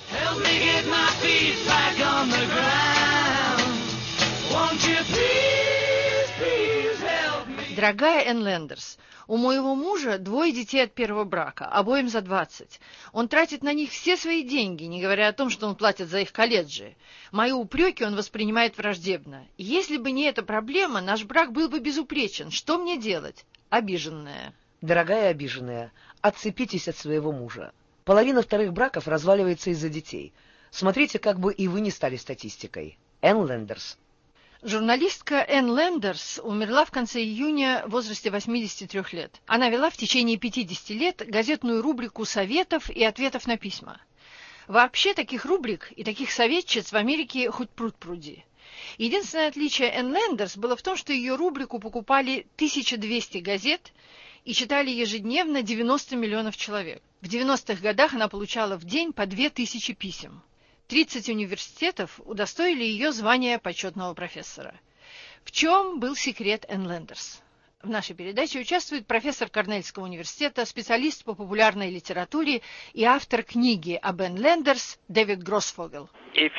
Дорогая Энн Лендерс, у моего мужа двое детей от первого брака, обоим за двадцать. Он тратит на них все свои деньги, не говоря о том, что он платит за их колледжи. Мои упреки он воспринимает враждебно. Если бы не эта проблема, наш брак был бы безупречен. Что мне делать? Обиженная. Дорогая обиженная, отцепитесь от своего мужа. Половина вторых браков разваливается из-за детей. Смотрите, как бы и вы не стали статистикой. Энн Лендерс. Журналистка Энн Лендерс умерла в конце июня в возрасте восьмидесяти трёх лет. Она вела в течение пятидесяти лет газетную рубрику советов и ответов на письма. Вообще таких рубрик и таких советчиц в Америке хоть пруд пруди. Единственное отличие Энн Лендерс было в том, что ее рубрику покупали тысяча двести газет и читали ежедневно девяносто миллионов человек. В девяностых годах она получала в день по две тысячи писем. тридцать университетов удостоили ее звания почетного профессора. В чем был секрет Энн Лендерс? В нашей передаче участвует профессор Корнельского университета, специалист по популярной литературе и автор книги об Энн Лендерс Дэвид Гроссфогел.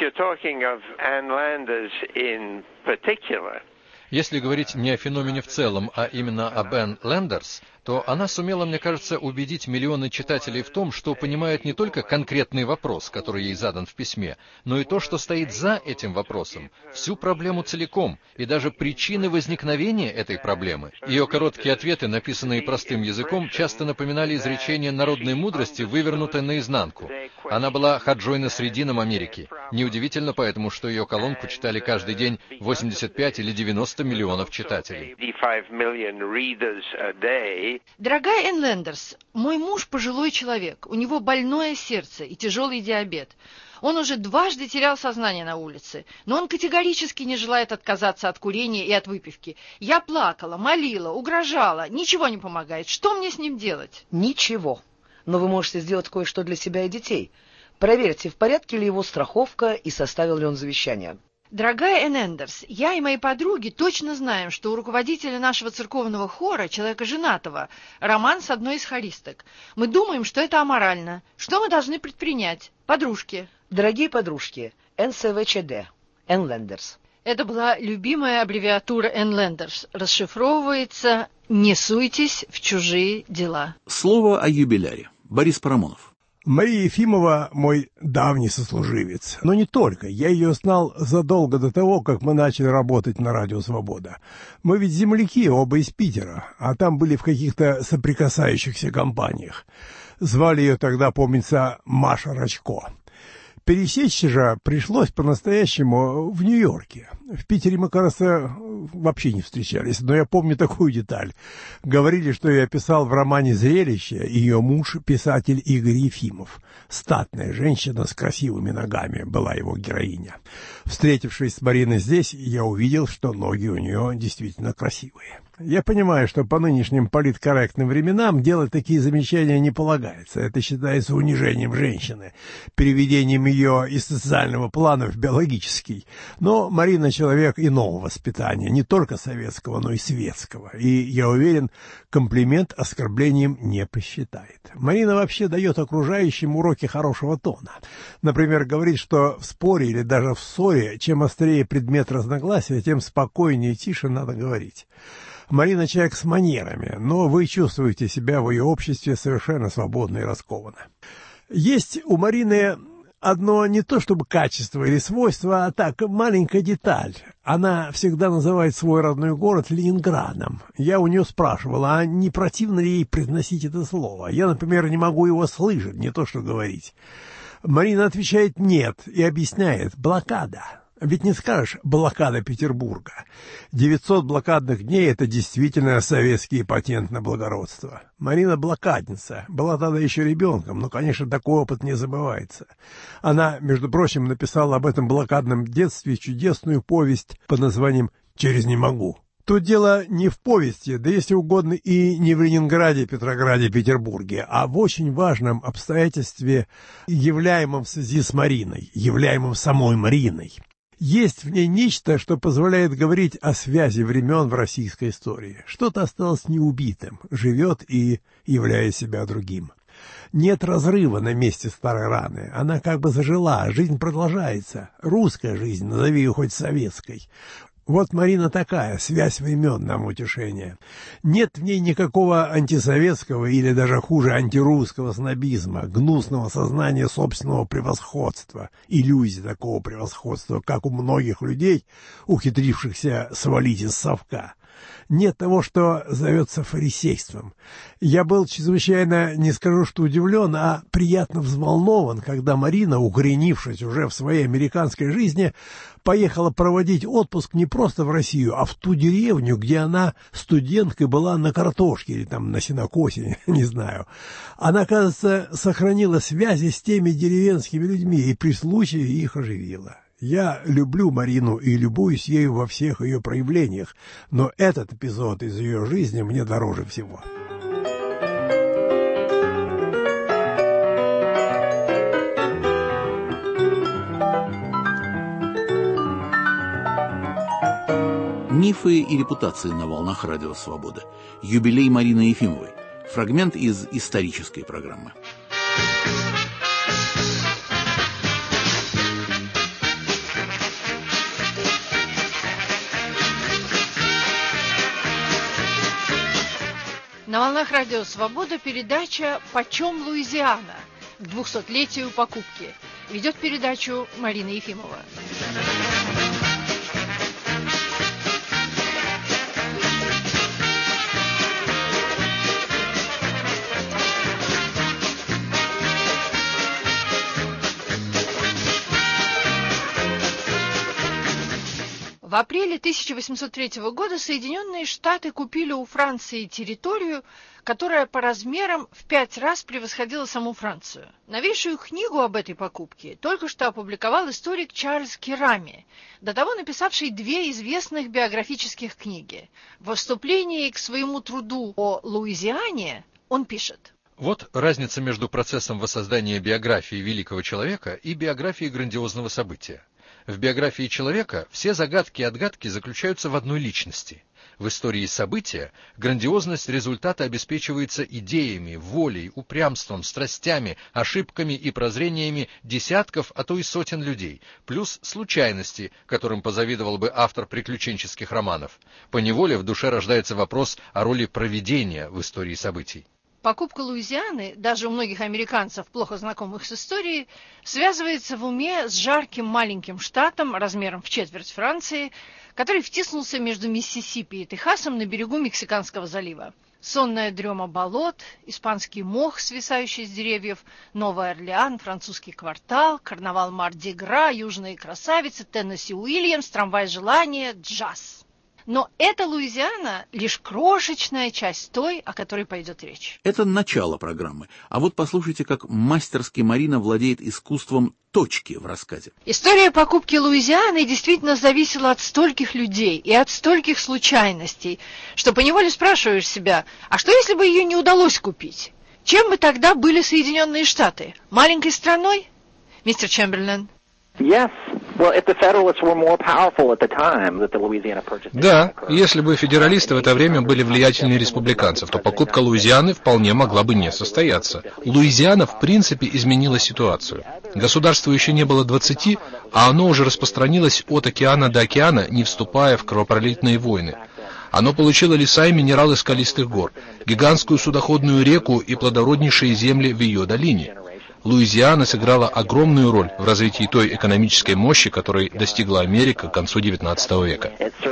Если говорить не о феномене в целом, а именно об Энн Лендерс, то она сумела, мне кажется, убедить миллионы читателей в том, что понимает не только конкретный вопрос, который ей задан в письме, но и то, что стоит за этим вопросом, всю проблему целиком, и даже причины возникновения этой проблемы. Ее короткие ответы, написанные простым языком, часто напоминали изречение народной мудрости, вывернутое наизнанку. Она была Хаджой Насреддином Америки. Неудивительно поэтому, что ее колонку читали каждый день восемьдесят пять или девяносто миллионов читателей. Дорогая Энн Лендерс, мой муж пожилой человек, у него больное сердце и тяжелый диабет. Он уже дважды терял сознание на улице, но он категорически не желает отказаться от курения и от выпивки. Я плакала, молила, угрожала, ничего не помогает. Что мне с ним делать? Ничего. Но вы можете сделать кое-что для себя и детей. Проверьте, в порядке ли его страховка и составил ли он завещание. Дорогая Энн Лендерс, я и мои подруги точно знаем, что у руководителя нашего церковного хора, человека женатого, роман с одной из хористок. Мы думаем, что это аморально. Что мы должны предпринять? Подружки. Дорогие подружки, эн эс вэ че дэ, Энн Лендерс. Это была любимая аббревиатура Энн Лендерс. Расшифровывается «Не суйтесь в чужие дела». Слово о юбиляре. Борис Парамонов. Мария Ефимова — мой давний сослуживец. Но не только. Я ее знал задолго до того, как мы начали работать на Радио Свобода. Мы ведь земляки, оба из Питера, а там были в каких-то соприкасающихся компаниях. Звали ее тогда, помнится, Маша Рачко. Пересечься же пришлось по-настоящему в Нью-Йорке. В Питере мы, кажется, вообще не встречались, но я помню такую деталь. Говорили, что я писал в романе «Зрелище», ее муж, писатель Игорь Ефимов. Статная женщина с красивыми ногами была его героиня. Встретившись с Мариной здесь, я увидел, что ноги у нее действительно красивые. Я понимаю, что по нынешним политкорректным временам делать такие замечания не полагается. Это считается унижением женщины, переведением ее из социального плана в биологический. Но Марина человек иного воспитания, не только советского, но и светского. И, я уверен, комплимент оскорблением не посчитает. Марина вообще дает окружающим уроки хорошего тона. Например, говорит, что в споре или даже в ссоре, чем острее предмет разногласия, тем спокойнее и тише надо говорить. Марина человек с манерами, но вы чувствуете себя в ее обществе совершенно свободно и раскованно. Есть у Марины одно не то чтобы качество или свойство, а так, маленькая деталь. Она всегда называет свой родной город Ленинградом. Я у нее спрашивал, а не противно ли ей произносить это слово? Я, например, не могу его слышать, не то что говорить. Марина отвечает «нет» и объясняет «блокада». Ведь не скажешь «блокада Петербурга». девятьсот блокадных дней — это действительно советский патент на благородство. Марина блокадница, была тогда еще ребенком, но, конечно, такой опыт не забывается. Она, между прочим, написала об этом блокадном детстве чудесную повесть под названием «Через не могу». Тут дело не в повести, да если угодно и не в Ленинграде, Петрограде, Петербурге, а в очень важном обстоятельстве, являемом в связи с Мариной, являемом самой Мариной. Есть в ней нечто, что позволяет говорить о связи времен в российской истории. Что-то осталось неубитым, живет и являет себя другим. Нет разрыва на месте старой раны, она как бы зажила, жизнь продолжается. Русская жизнь, назови ее хоть советской. Вот Марина такая, связь времен нам утешение. Нет в ней никакого антисоветского или даже хуже антирусского снобизма, гнусного сознания собственного превосходства, иллюзии такого превосходства, как у многих людей, ухитрившихся свалить из совка. Нет того, что зовется фарисейством. Я был чрезвычайно, не скажу, что удивлен, а приятно взволнован, когда Марина, укоренившись уже в своей американской жизни, поехала проводить отпуск не просто в Россию, а в ту деревню, где она студенткой была на картошке или там на сенокосе, не знаю. Она, кажется, сохранила связи с теми деревенскими людьми и при случае их оживила. Я люблю Марину и любуюсь ею во всех ее проявлениях, но этот эпизод из ее жизни мне дороже всего. Мифы и репутации на волнах Радио Свобода. Юбилей Марины Ефимовой. Фрагмент из исторической программы. На волнах Радио Свобода передача «Почем Луизиана?» к двухсотлетию покупки. Ведет передачу Марина Ефимова. В апреле тысяча восемьсот третьего года Соединенные Штаты купили у Франции территорию, которая по размерам в пять раз превосходила саму Францию. Новейшую книгу об этой покупке только что опубликовал историк Чарльз Керами, до того написавший две известных биографических книги. В вступлении к своему труду о Луизиане он пишет: Вот разница между процессом воссоздания биографии великого человека и биографией грандиозного события. В биографии человека все загадки и отгадки заключаются в одной личности. В истории события грандиозность результата обеспечивается идеями, волей, упрямством, страстями, ошибками и прозрениями десятков, а то и сотен людей, плюс случайности, которым позавидовал бы автор приключенческих романов. Поневоле в душе рождается вопрос о роли провидения в истории событий. Покупка Луизианы, даже у многих американцев, плохо знакомых с историей, связывается в уме с жарким маленьким штатом размером в четверть Франции, который втиснулся между Миссисипи и Техасом на берегу Мексиканского залива. Сонная дрема болот, испанский мох, свисающий с деревьев, Новый Орлеан, французский квартал, карнавал Марди-Гра, южные красавицы, Теннесси Уильямс, трамвай желания, джаз. Но эта Луизиана лишь крошечная часть той, о которой пойдет речь. Это начало программы. А вот послушайте, как мастерски Марина владеет искусством точки в рассказе. История покупки Луизианы действительно зависела от стольких людей и от стольких случайностей, что поневоле спрашиваешь себя, а что если бы ее не удалось купить? Чем бы тогда были Соединенные Штаты? Маленькой страной? Мистер Чемберлен? Да, если бы федералисты в это время были влиятельнее республиканцев, то покупка Луизианы вполне могла бы не состояться. Луизиана в принципе изменила ситуацию. Государству еще не было двадцати, а оно уже распространилось от океана до океана, не вступая в кровопролитные войны. Оно получило леса и минералы скалистых гор, гигантскую судоходную реку и плодороднейшие земли в ее долине. Луизиана сыграла огромную роль в развитии той экономической мощи, которой достигла Америка к концу девятнадцатого века.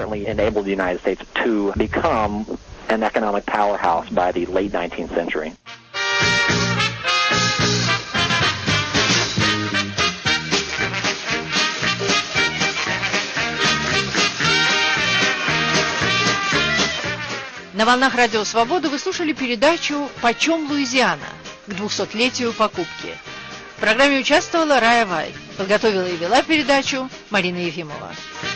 На волнах Радио Свобода вы слушали передачу «Почем Луизиана?» к двухсотлетию покупки. В программе участвовала Рая Вайль. Подготовила и вела передачу Марина Ефимова.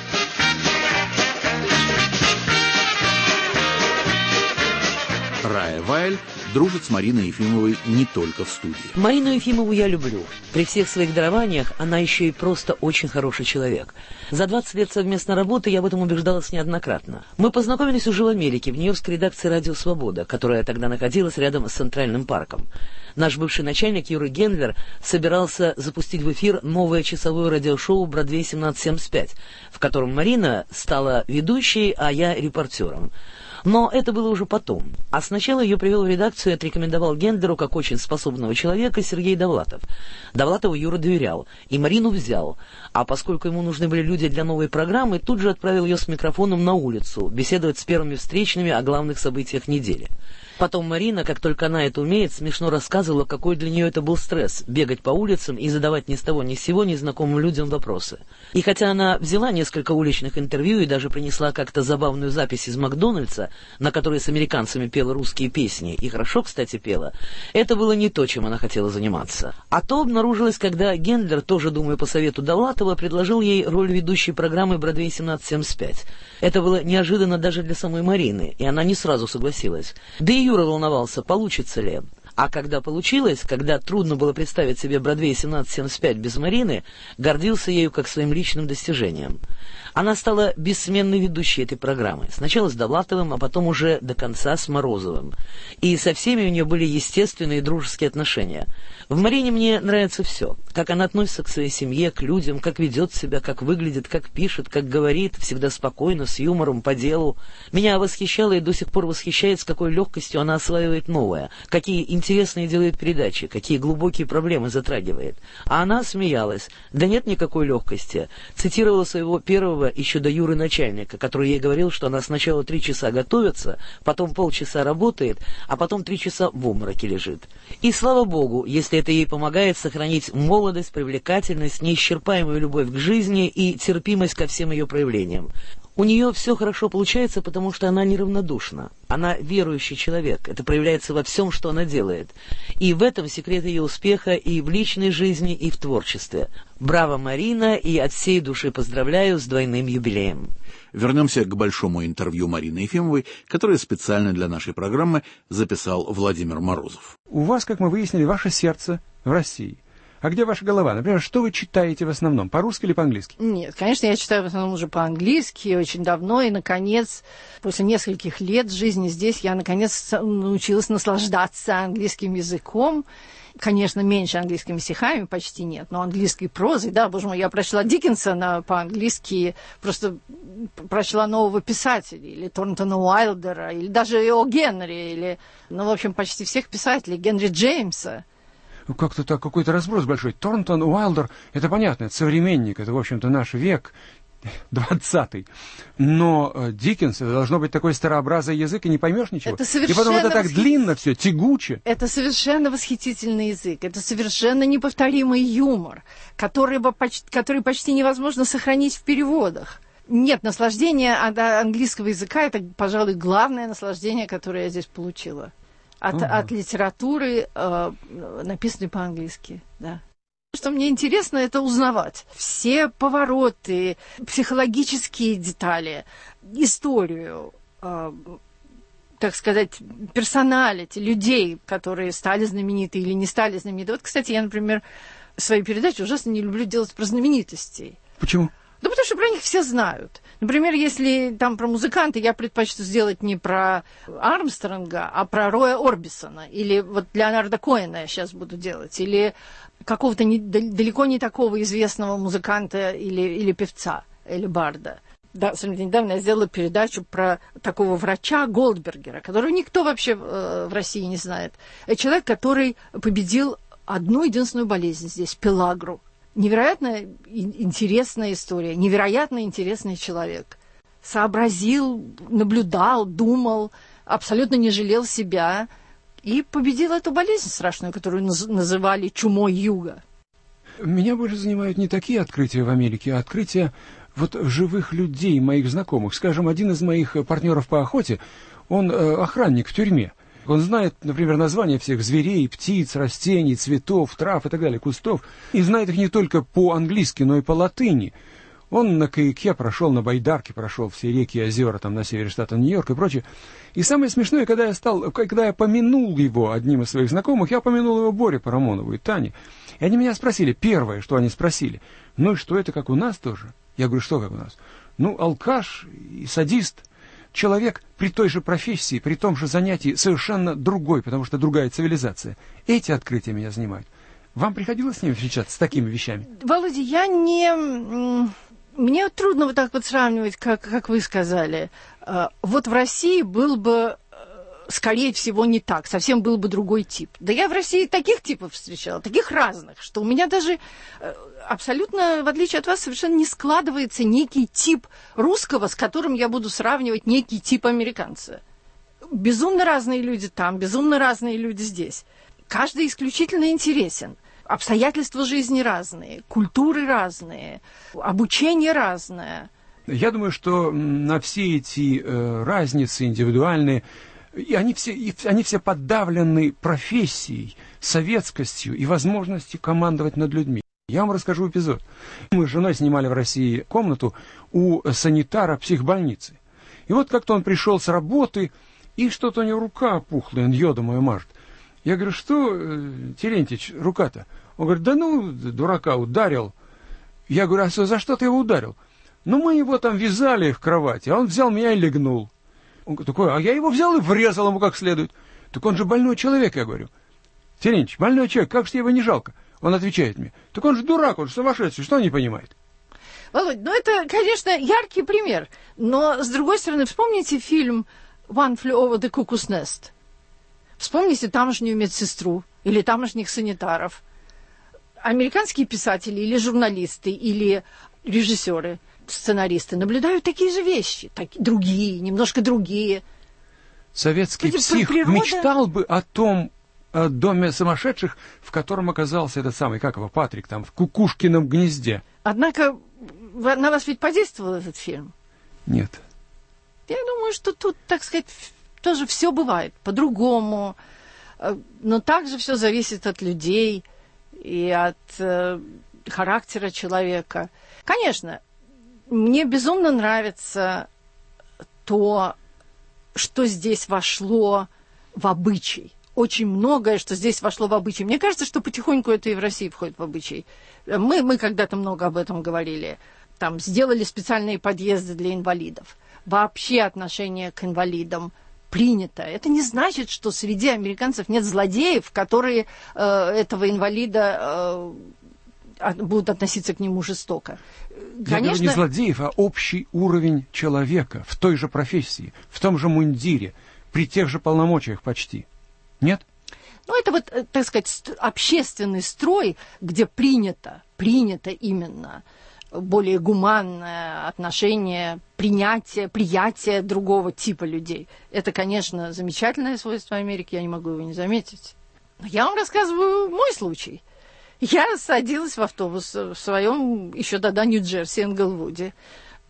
Рая Вайль дружит с Мариной Ефимовой не только в студии. Марину Ефимову я люблю. При всех своих дарованиях она еще и просто очень хороший человек. За двадцать лет совместной работы я в этом убеждалась неоднократно. Мы познакомились уже в Америке, в Нью-Йоркской редакции «Радио Свобода», которая тогда находилась рядом с Центральным парком. Наш бывший начальник Юра Гендлер собирался запустить в эфир новое часовое радиошоу «Бродвей семнадцать семьдесят пять», в котором Марина стала ведущей, а я репортером. Но это было уже потом. А сначала ее привел в редакцию и отрекомендовал Гендлеру как очень способного человека Сергей Довлатов. Довлатову Юра доверял, и Марину взял. А поскольку ему нужны были люди для новой программы, тут же отправил ее с микрофоном на улицу, беседовать с первыми встречными о главных событиях недели. Потом Марина, как только она это умеет, смешно рассказывала, какой для нее это был стресс — бегать по улицам и задавать ни с того ни с сего незнакомым людям вопросы. И хотя она взяла несколько уличных интервью и даже принесла как-то забавную запись из Макдональдса, на которой с американцами пела русские песни, и хорошо, кстати, пела, это было не то, чем она хотела заниматься. А то обнаружилось, когда Гендлер, тоже, думаю, по совету Довлатова, предложил ей роль ведущей программы «Бродвей семнадцать семьдесят пять». Это было неожиданно даже для самой Марины, и она не сразу согласилась. Да и Юра волновался, получится ли. А когда получилось, когда трудно было представить себе «Бродвей семнадцать семьдесят пять» без Марины, гордился ею как своим личным достижением. Она стала бессменной ведущей этой программы. Сначала с Довлатовым, а потом уже до конца с Морозовым. И со всеми у нее были естественные дружеские отношения. В Марине мне нравится все. Как она относится к своей семье, к людям, как ведет себя, как выглядит, как пишет, как говорит, всегда спокойно, с юмором, по делу. Меня восхищало и до сих пор восхищает, с какой легкостью она осваивает новое, какие интересные делает передачи, какие глубокие проблемы затрагивает. А она смеялась. Да нет никакой легкости. Цитировала своего первого еще до Юры начальника, который ей говорил, что она сначала три часа готовится, потом полчаса работает, а потом три часа в обмороке лежит. И слава богу, если это ей помогает сохранить молодость, привлекательность, неисчерпаемую любовь к жизни и терпимость ко всем ее проявлениям. У нее все хорошо получается, потому что она неравнодушна. Она верующий человек. Это проявляется во всем, что она делает. И в этом секрет ее успеха и в личной жизни, и в творчестве. Браво, Марина, и от всей души поздравляю с двойным юбилеем. Вернемся к большому интервью Марины Ефимовой, которое специально для нашей программы записал Владимир Морозов. У вас, как мы выяснили, ваше сердце в России. А где ваша голова? Например, что вы читаете в основном, по-русски или по-английски? Нет, конечно, я читаю в основном уже по-английски, очень давно, и, наконец, после нескольких лет жизни здесь, я, наконец, научилась наслаждаться английским языком. Конечно, меньше английскими стихами, почти нет, но английской прозой, да, боже мой, я прочла Диккенсона по-английски, просто прочла нового писателя, или Торнтона Уайлдера, или даже О. Генри, или, ну, в общем, почти всех писателей, Генри Джеймса. Как-то так, какой-то разброс большой. Торнтон, Уайлдер, это понятно, это современник, это, в общем-то, наш век, двадцатый. Но э, Диккенс, это должно быть такой старообразный язык, и не поймешь ничего. Это совершенно и потом это так восхит... длинно все, тягуче. Это совершенно восхитительный язык, это совершенно неповторимый юмор, который, бы почти, который почти невозможно сохранить в переводах. Нет, наслаждение от английского языка – это, пожалуй, главное наслаждение, которое я здесь получила. От, угу. от литературы, э, написанной по-английски, да. Что мне интересно, это узнавать. Все повороты, психологические детали, историю, э, так сказать, персоналити людей, которые стали знамениты или не стали знамениты. Вот, кстати, я, например, свои передачи ужасно не люблю делать про знаменитостей. Почему? Да потому что про них все знают. Например, если там про музыканта, я предпочту сделать не про Армстронга, а про Роя Орбисона. Или вот Леонарда Коэна я сейчас буду делать. Или какого-то не, далеко не такого известного музыканта или, или певца, или барда. Да, недавно я сделала передачу про такого врача Голдбергера, которого никто вообще э, в России не знает. Это человек, который победил одну единственную болезнь здесь, пелагру. Невероятно интересная история, невероятно интересный человек. Сообразил, наблюдал, думал, абсолютно не жалел себя и победил эту болезнь страшную, которую называли чумой юга. Меня больше занимают не такие открытия в Америке, а открытия вот живых людей, моих знакомых. Скажем, один из моих партнеров по охоте, он э, охранник в тюрьме. Он знает, например, названия всех зверей, птиц, растений, цветов, трав и так далее, кустов. И знает их не только по-английски, но и по-латыни. Он на каяке прошел, на байдарке прошел все реки и озера там на севере штата Нью-Йорк и прочее. И самое смешное, когда я стал, когда я помянул его одним из своих знакомых, я помянул его Боре Парамонову и Тане. И они меня спросили, первое, что они спросили, ну и что это как у нас тоже? Я говорю, что как у нас? Ну, алкаш и садист. Человек при той же профессии, при том же занятии совершенно другой, потому что другая цивилизация. Эти открытия меня занимают. Вам приходилось с ними встречаться, с такими вещами? Володя, я не... Мне трудно вот так вот сравнивать, как, как вы сказали. Вот в России был бы, скорее всего, не так. Совсем был бы другой тип. Да я в России таких типов встречала, таких разных, что у меня даже... абсолютно, в отличие от вас, совершенно не складывается некий тип русского, с которым я буду сравнивать некий тип американца. Безумно разные люди там, безумно разные люди здесь. Каждый исключительно интересен. Обстоятельства жизни разные, культуры разные, обучение разное. Я думаю, что на все эти э, разницы индивидуальные, и они все, и они все подавлены профессией, советскостью и возможностью командовать над людьми. Я вам расскажу эпизод. Мы с женой снимали в России комнату у санитара психбольницы. И вот как-то он пришел с работы, и что-то у него рука опухла, он йодом ее мажет. Я говорю, что, Терентьич, рука-то? Он говорит, да ну, дурака, ударил. Я говорю, а за что ты его ударил? Ну, мы его там вязали в кровати, а он взял меня и легнул. Он такой, а я его взял и врезал ему как следует. Так он же больной человек, я говорю. Терентьич, больной человек, как же тебе его не жалко? Он отвечает мне, так он же дурак, он же сумасшедший, что он не понимает? Володь, ну это, конечно, яркий пример. Но, с другой стороны, вспомните фильм «One Flew Over the Cuckoo's Nest». Вспомните тамошнюю медсестру или тамошних санитаров. Американские писатели или журналисты, или режиссеры, сценаристы наблюдают такие же вещи, так, другие, немножко другие. Советский При, псих природа... мечтал бы о том о доме сумасшедших, в котором оказался этот самый, как его, Патрик, там, в кукушкином гнезде. Однако на вас ведь подействовал этот фильм? Нет. Я думаю, что тут, так сказать, тоже все бывает по-другому, но также все зависит от людей и от э, характера человека. Конечно, мне безумно нравится то, что здесь вошло в обычай. Очень многое, что здесь вошло в обычай. Мне кажется, что потихоньку это и в России входит в обычай. Мы, мы когда-то много об этом говорили. Там сделали специальные подъезды для инвалидов. Вообще отношение к инвалидам принято. Это не значит, что среди американцев нет злодеев, которые э, этого инвалида э, будут относиться к нему жестоко. Конечно... Я говорю не злодеев, а общий уровень человека в той же профессии, в том же мундире, при тех же полномочиях почти. Нет? Ну, это вот, так сказать, общественный строй, где принято, принято именно более гуманное отношение, принятие, приятие другого типа людей. Это, конечно, замечательное свойство Америки, я не могу его не заметить. Но я вам рассказываю мой случай. Я садилась в автобус в своем еще тогда Нью-Джерси, Энглвуде,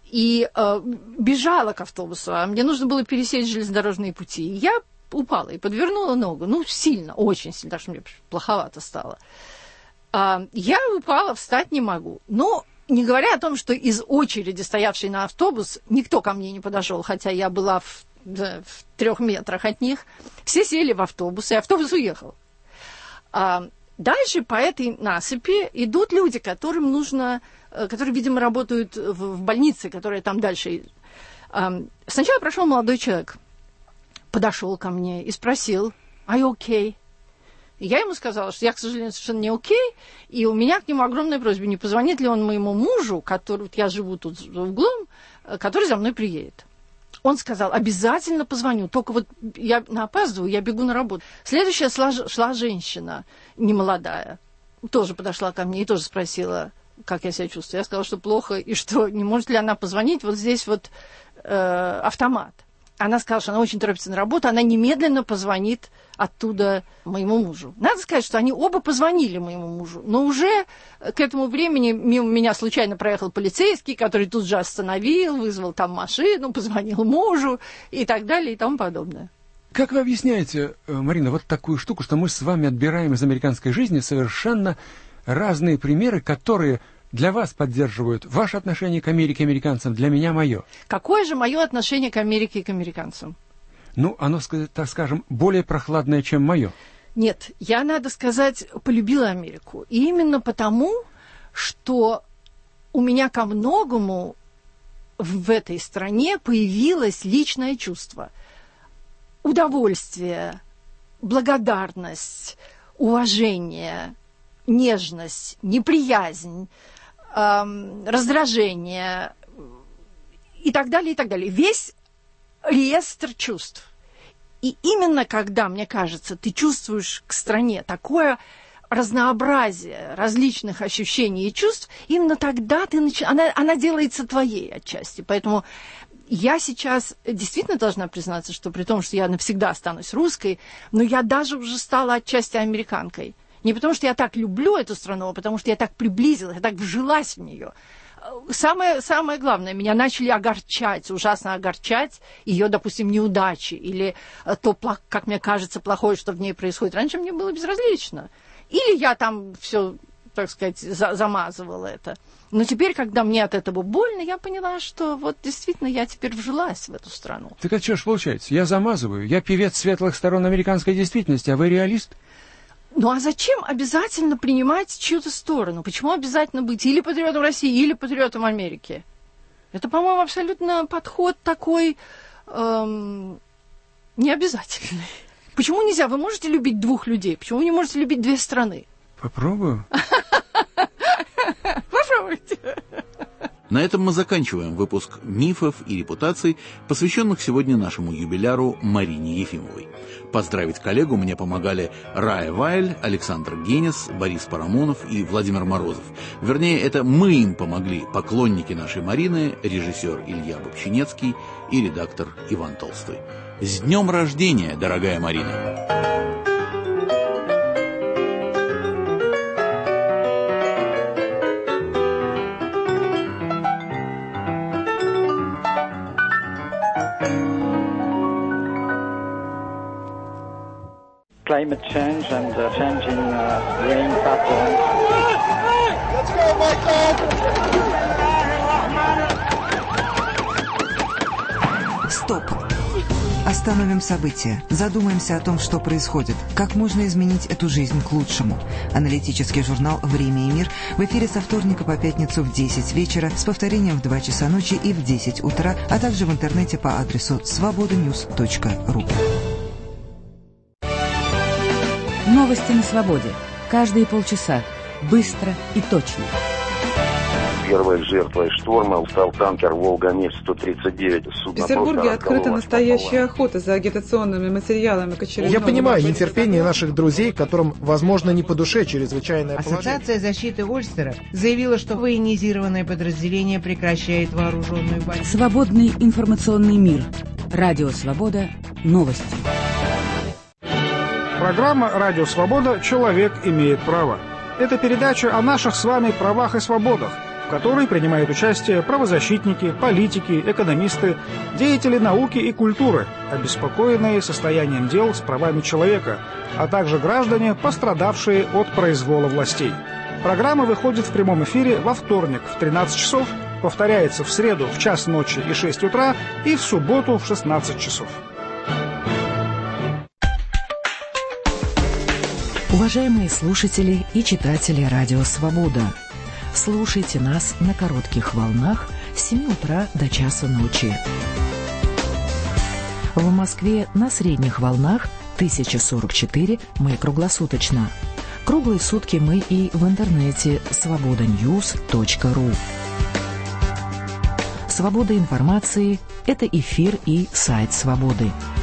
и э, бежала к автобусу, а мне нужно было пересечь железнодорожные пути. И я упала и подвернула ногу, ну, сильно, очень сильно, даже мне плоховато стало. А, я упала, встать не могу. Но не говоря о том, что из очереди, стоявшей на автобус, никто ко мне не подошел, хотя я была в, да, в трех метрах от них, все сели в автобус, и автобус уехал. А, дальше по этой насыпи идут люди, которым нужно, которые, видимо, работают в, в больнице, которые там дальше. А, сначала прошел молодой человек, подошел ко мне и спросил: «Are you okay?» И я ему сказала, что я, к сожалению, совершенно не окей, и у меня к нему огромная просьба, не позвонит ли он моему мужу, который, вот я живу тут за углом, который за мной приедет. Он сказал: обязательно позвоню, только вот я опаздываю, я бегу на работу. Следующая шла, шла женщина, немолодая, тоже подошла ко мне и тоже спросила, как я себя чувствую. Я сказала, что плохо, и что не может ли она позвонить, вот здесь вот э, автомат. Она сказала, что она очень торопится на работу, она немедленно позвонит оттуда моему мужу. Надо сказать, что они оба позвонили моему мужу, но уже к этому времени мимо меня случайно проехал полицейский, который тут же остановил, вызвал там машину, позвонил мужу и так далее и тому подобное. Как вы объясняете, Марина, вот такую штуку, что мы с вами отбираем из американской жизни совершенно разные примеры, которые для вас поддерживают ваше отношение к Америке, американцам, для меня мое? Какое же мое отношение к Америке и к американцам? Ну, оно, так скажем, более прохладное, чем мое. Нет, я, надо сказать, полюбила Америку. И именно потому, что у меня ко многому в этой стране появилось личное чувство. Удовольствие, благодарность, уважение, нежность, неприязнь, эм, раздражение и так далее, и так далее. Весь реестр чувств. И именно когда, мне кажется, ты чувствуешь к стране такое разнообразие различных ощущений и чувств, именно тогда ты нач... она, она делается твоей отчасти. Поэтому я сейчас действительно должна признаться, что при том, что я навсегда останусь русской, но я даже уже стала отчасти американкой. Не потому, что я так люблю эту страну, а потому, что я так приблизилась, я так вжилась в нее. Самое, самое главное, меня начали огорчать, ужасно огорчать ее, допустим, неудачи или то, как мне кажется, плохое, что в ней происходит. Раньше мне было безразлично. Или я там все, так сказать, за- замазывала это. Но теперь, когда мне от этого больно, я поняла, что вот действительно я теперь вжилась в эту страну. Так это что ж получается? Я замазываю, я певец светлых сторон американской действительности, а вы реалист? Ну а зачем обязательно принимать чью-то сторону? Почему обязательно быть или патриотом России, или патриотом Америки? Это, по-моему, абсолютно подход такой эм, необязательный. Почему нельзя? Вы можете любить двух людей? Почему вы не можете любить две страны? Попробую. Попробуйте. На этом мы заканчиваем выпуск «Мифов и репутаций», посвященных сегодня нашему юбиляру Марине Ефимовой. Поздравить коллегу мне помогали Рая Вайль, Александр Генис, Борис Парамонов и Владимир Морозов. Вернее, это мы им помогли, поклонники нашей Марины, режиссер Илья Бобчинецкий и редактор Иван Толстой. С днем рождения, дорогая Марина! Climate change and uh, changing uh, rain patterns. Let's go, Michael! Стоп! Остановим события. Задумаемся о том, что происходит. Как можно изменить эту жизнь к лучшему. Аналитический журнал «Время и мир» в эфире со вторника по пятницу в десять вечера, с повторением в два часа ночи и в десять утра, а также в интернете по адресу свобода ньюс точка ру. Новости на свободе. Каждые полчаса. Быстро и точно. Первой жертвой шторма стал танкер «Волга-нефть сто тридцать девять». В Петербурге открыта настоящая охота за агитационными материалами к очередному... Я понимаю нетерпение наших друзей, которым, возможно, не по душе чрезвычайное положение. Ассоциация защиты Ольстера заявила, что военизированное подразделение прекращает вооруженную борьбу. Свободный информационный мир. Радио «Свобода». Новости. Программа «Радио Свобода. Человек имеет право». Это передача о наших с вами правах и свободах. в которой принимают участие правозащитники, политики, экономисты, деятели науки и культуры, обеспокоенные состоянием дел с правами человека, а также граждане, пострадавшие от произвола властей. Программа выходит в прямом эфире во вторник в тринадцать часов, повторяется в среду в час ночи и шесть утра и в субботу в шестнадцать часов. Уважаемые слушатели и читатели Радио Свобода, слушайте нас на коротких волнах с семи утра до часа ночи. В Москве на средних волнах тысяча сорок четыре мы круглосуточно. Круглые сутки мы и в интернете свобода ньюс точка ру. Свобода информации – это эфир и сайт Свободы.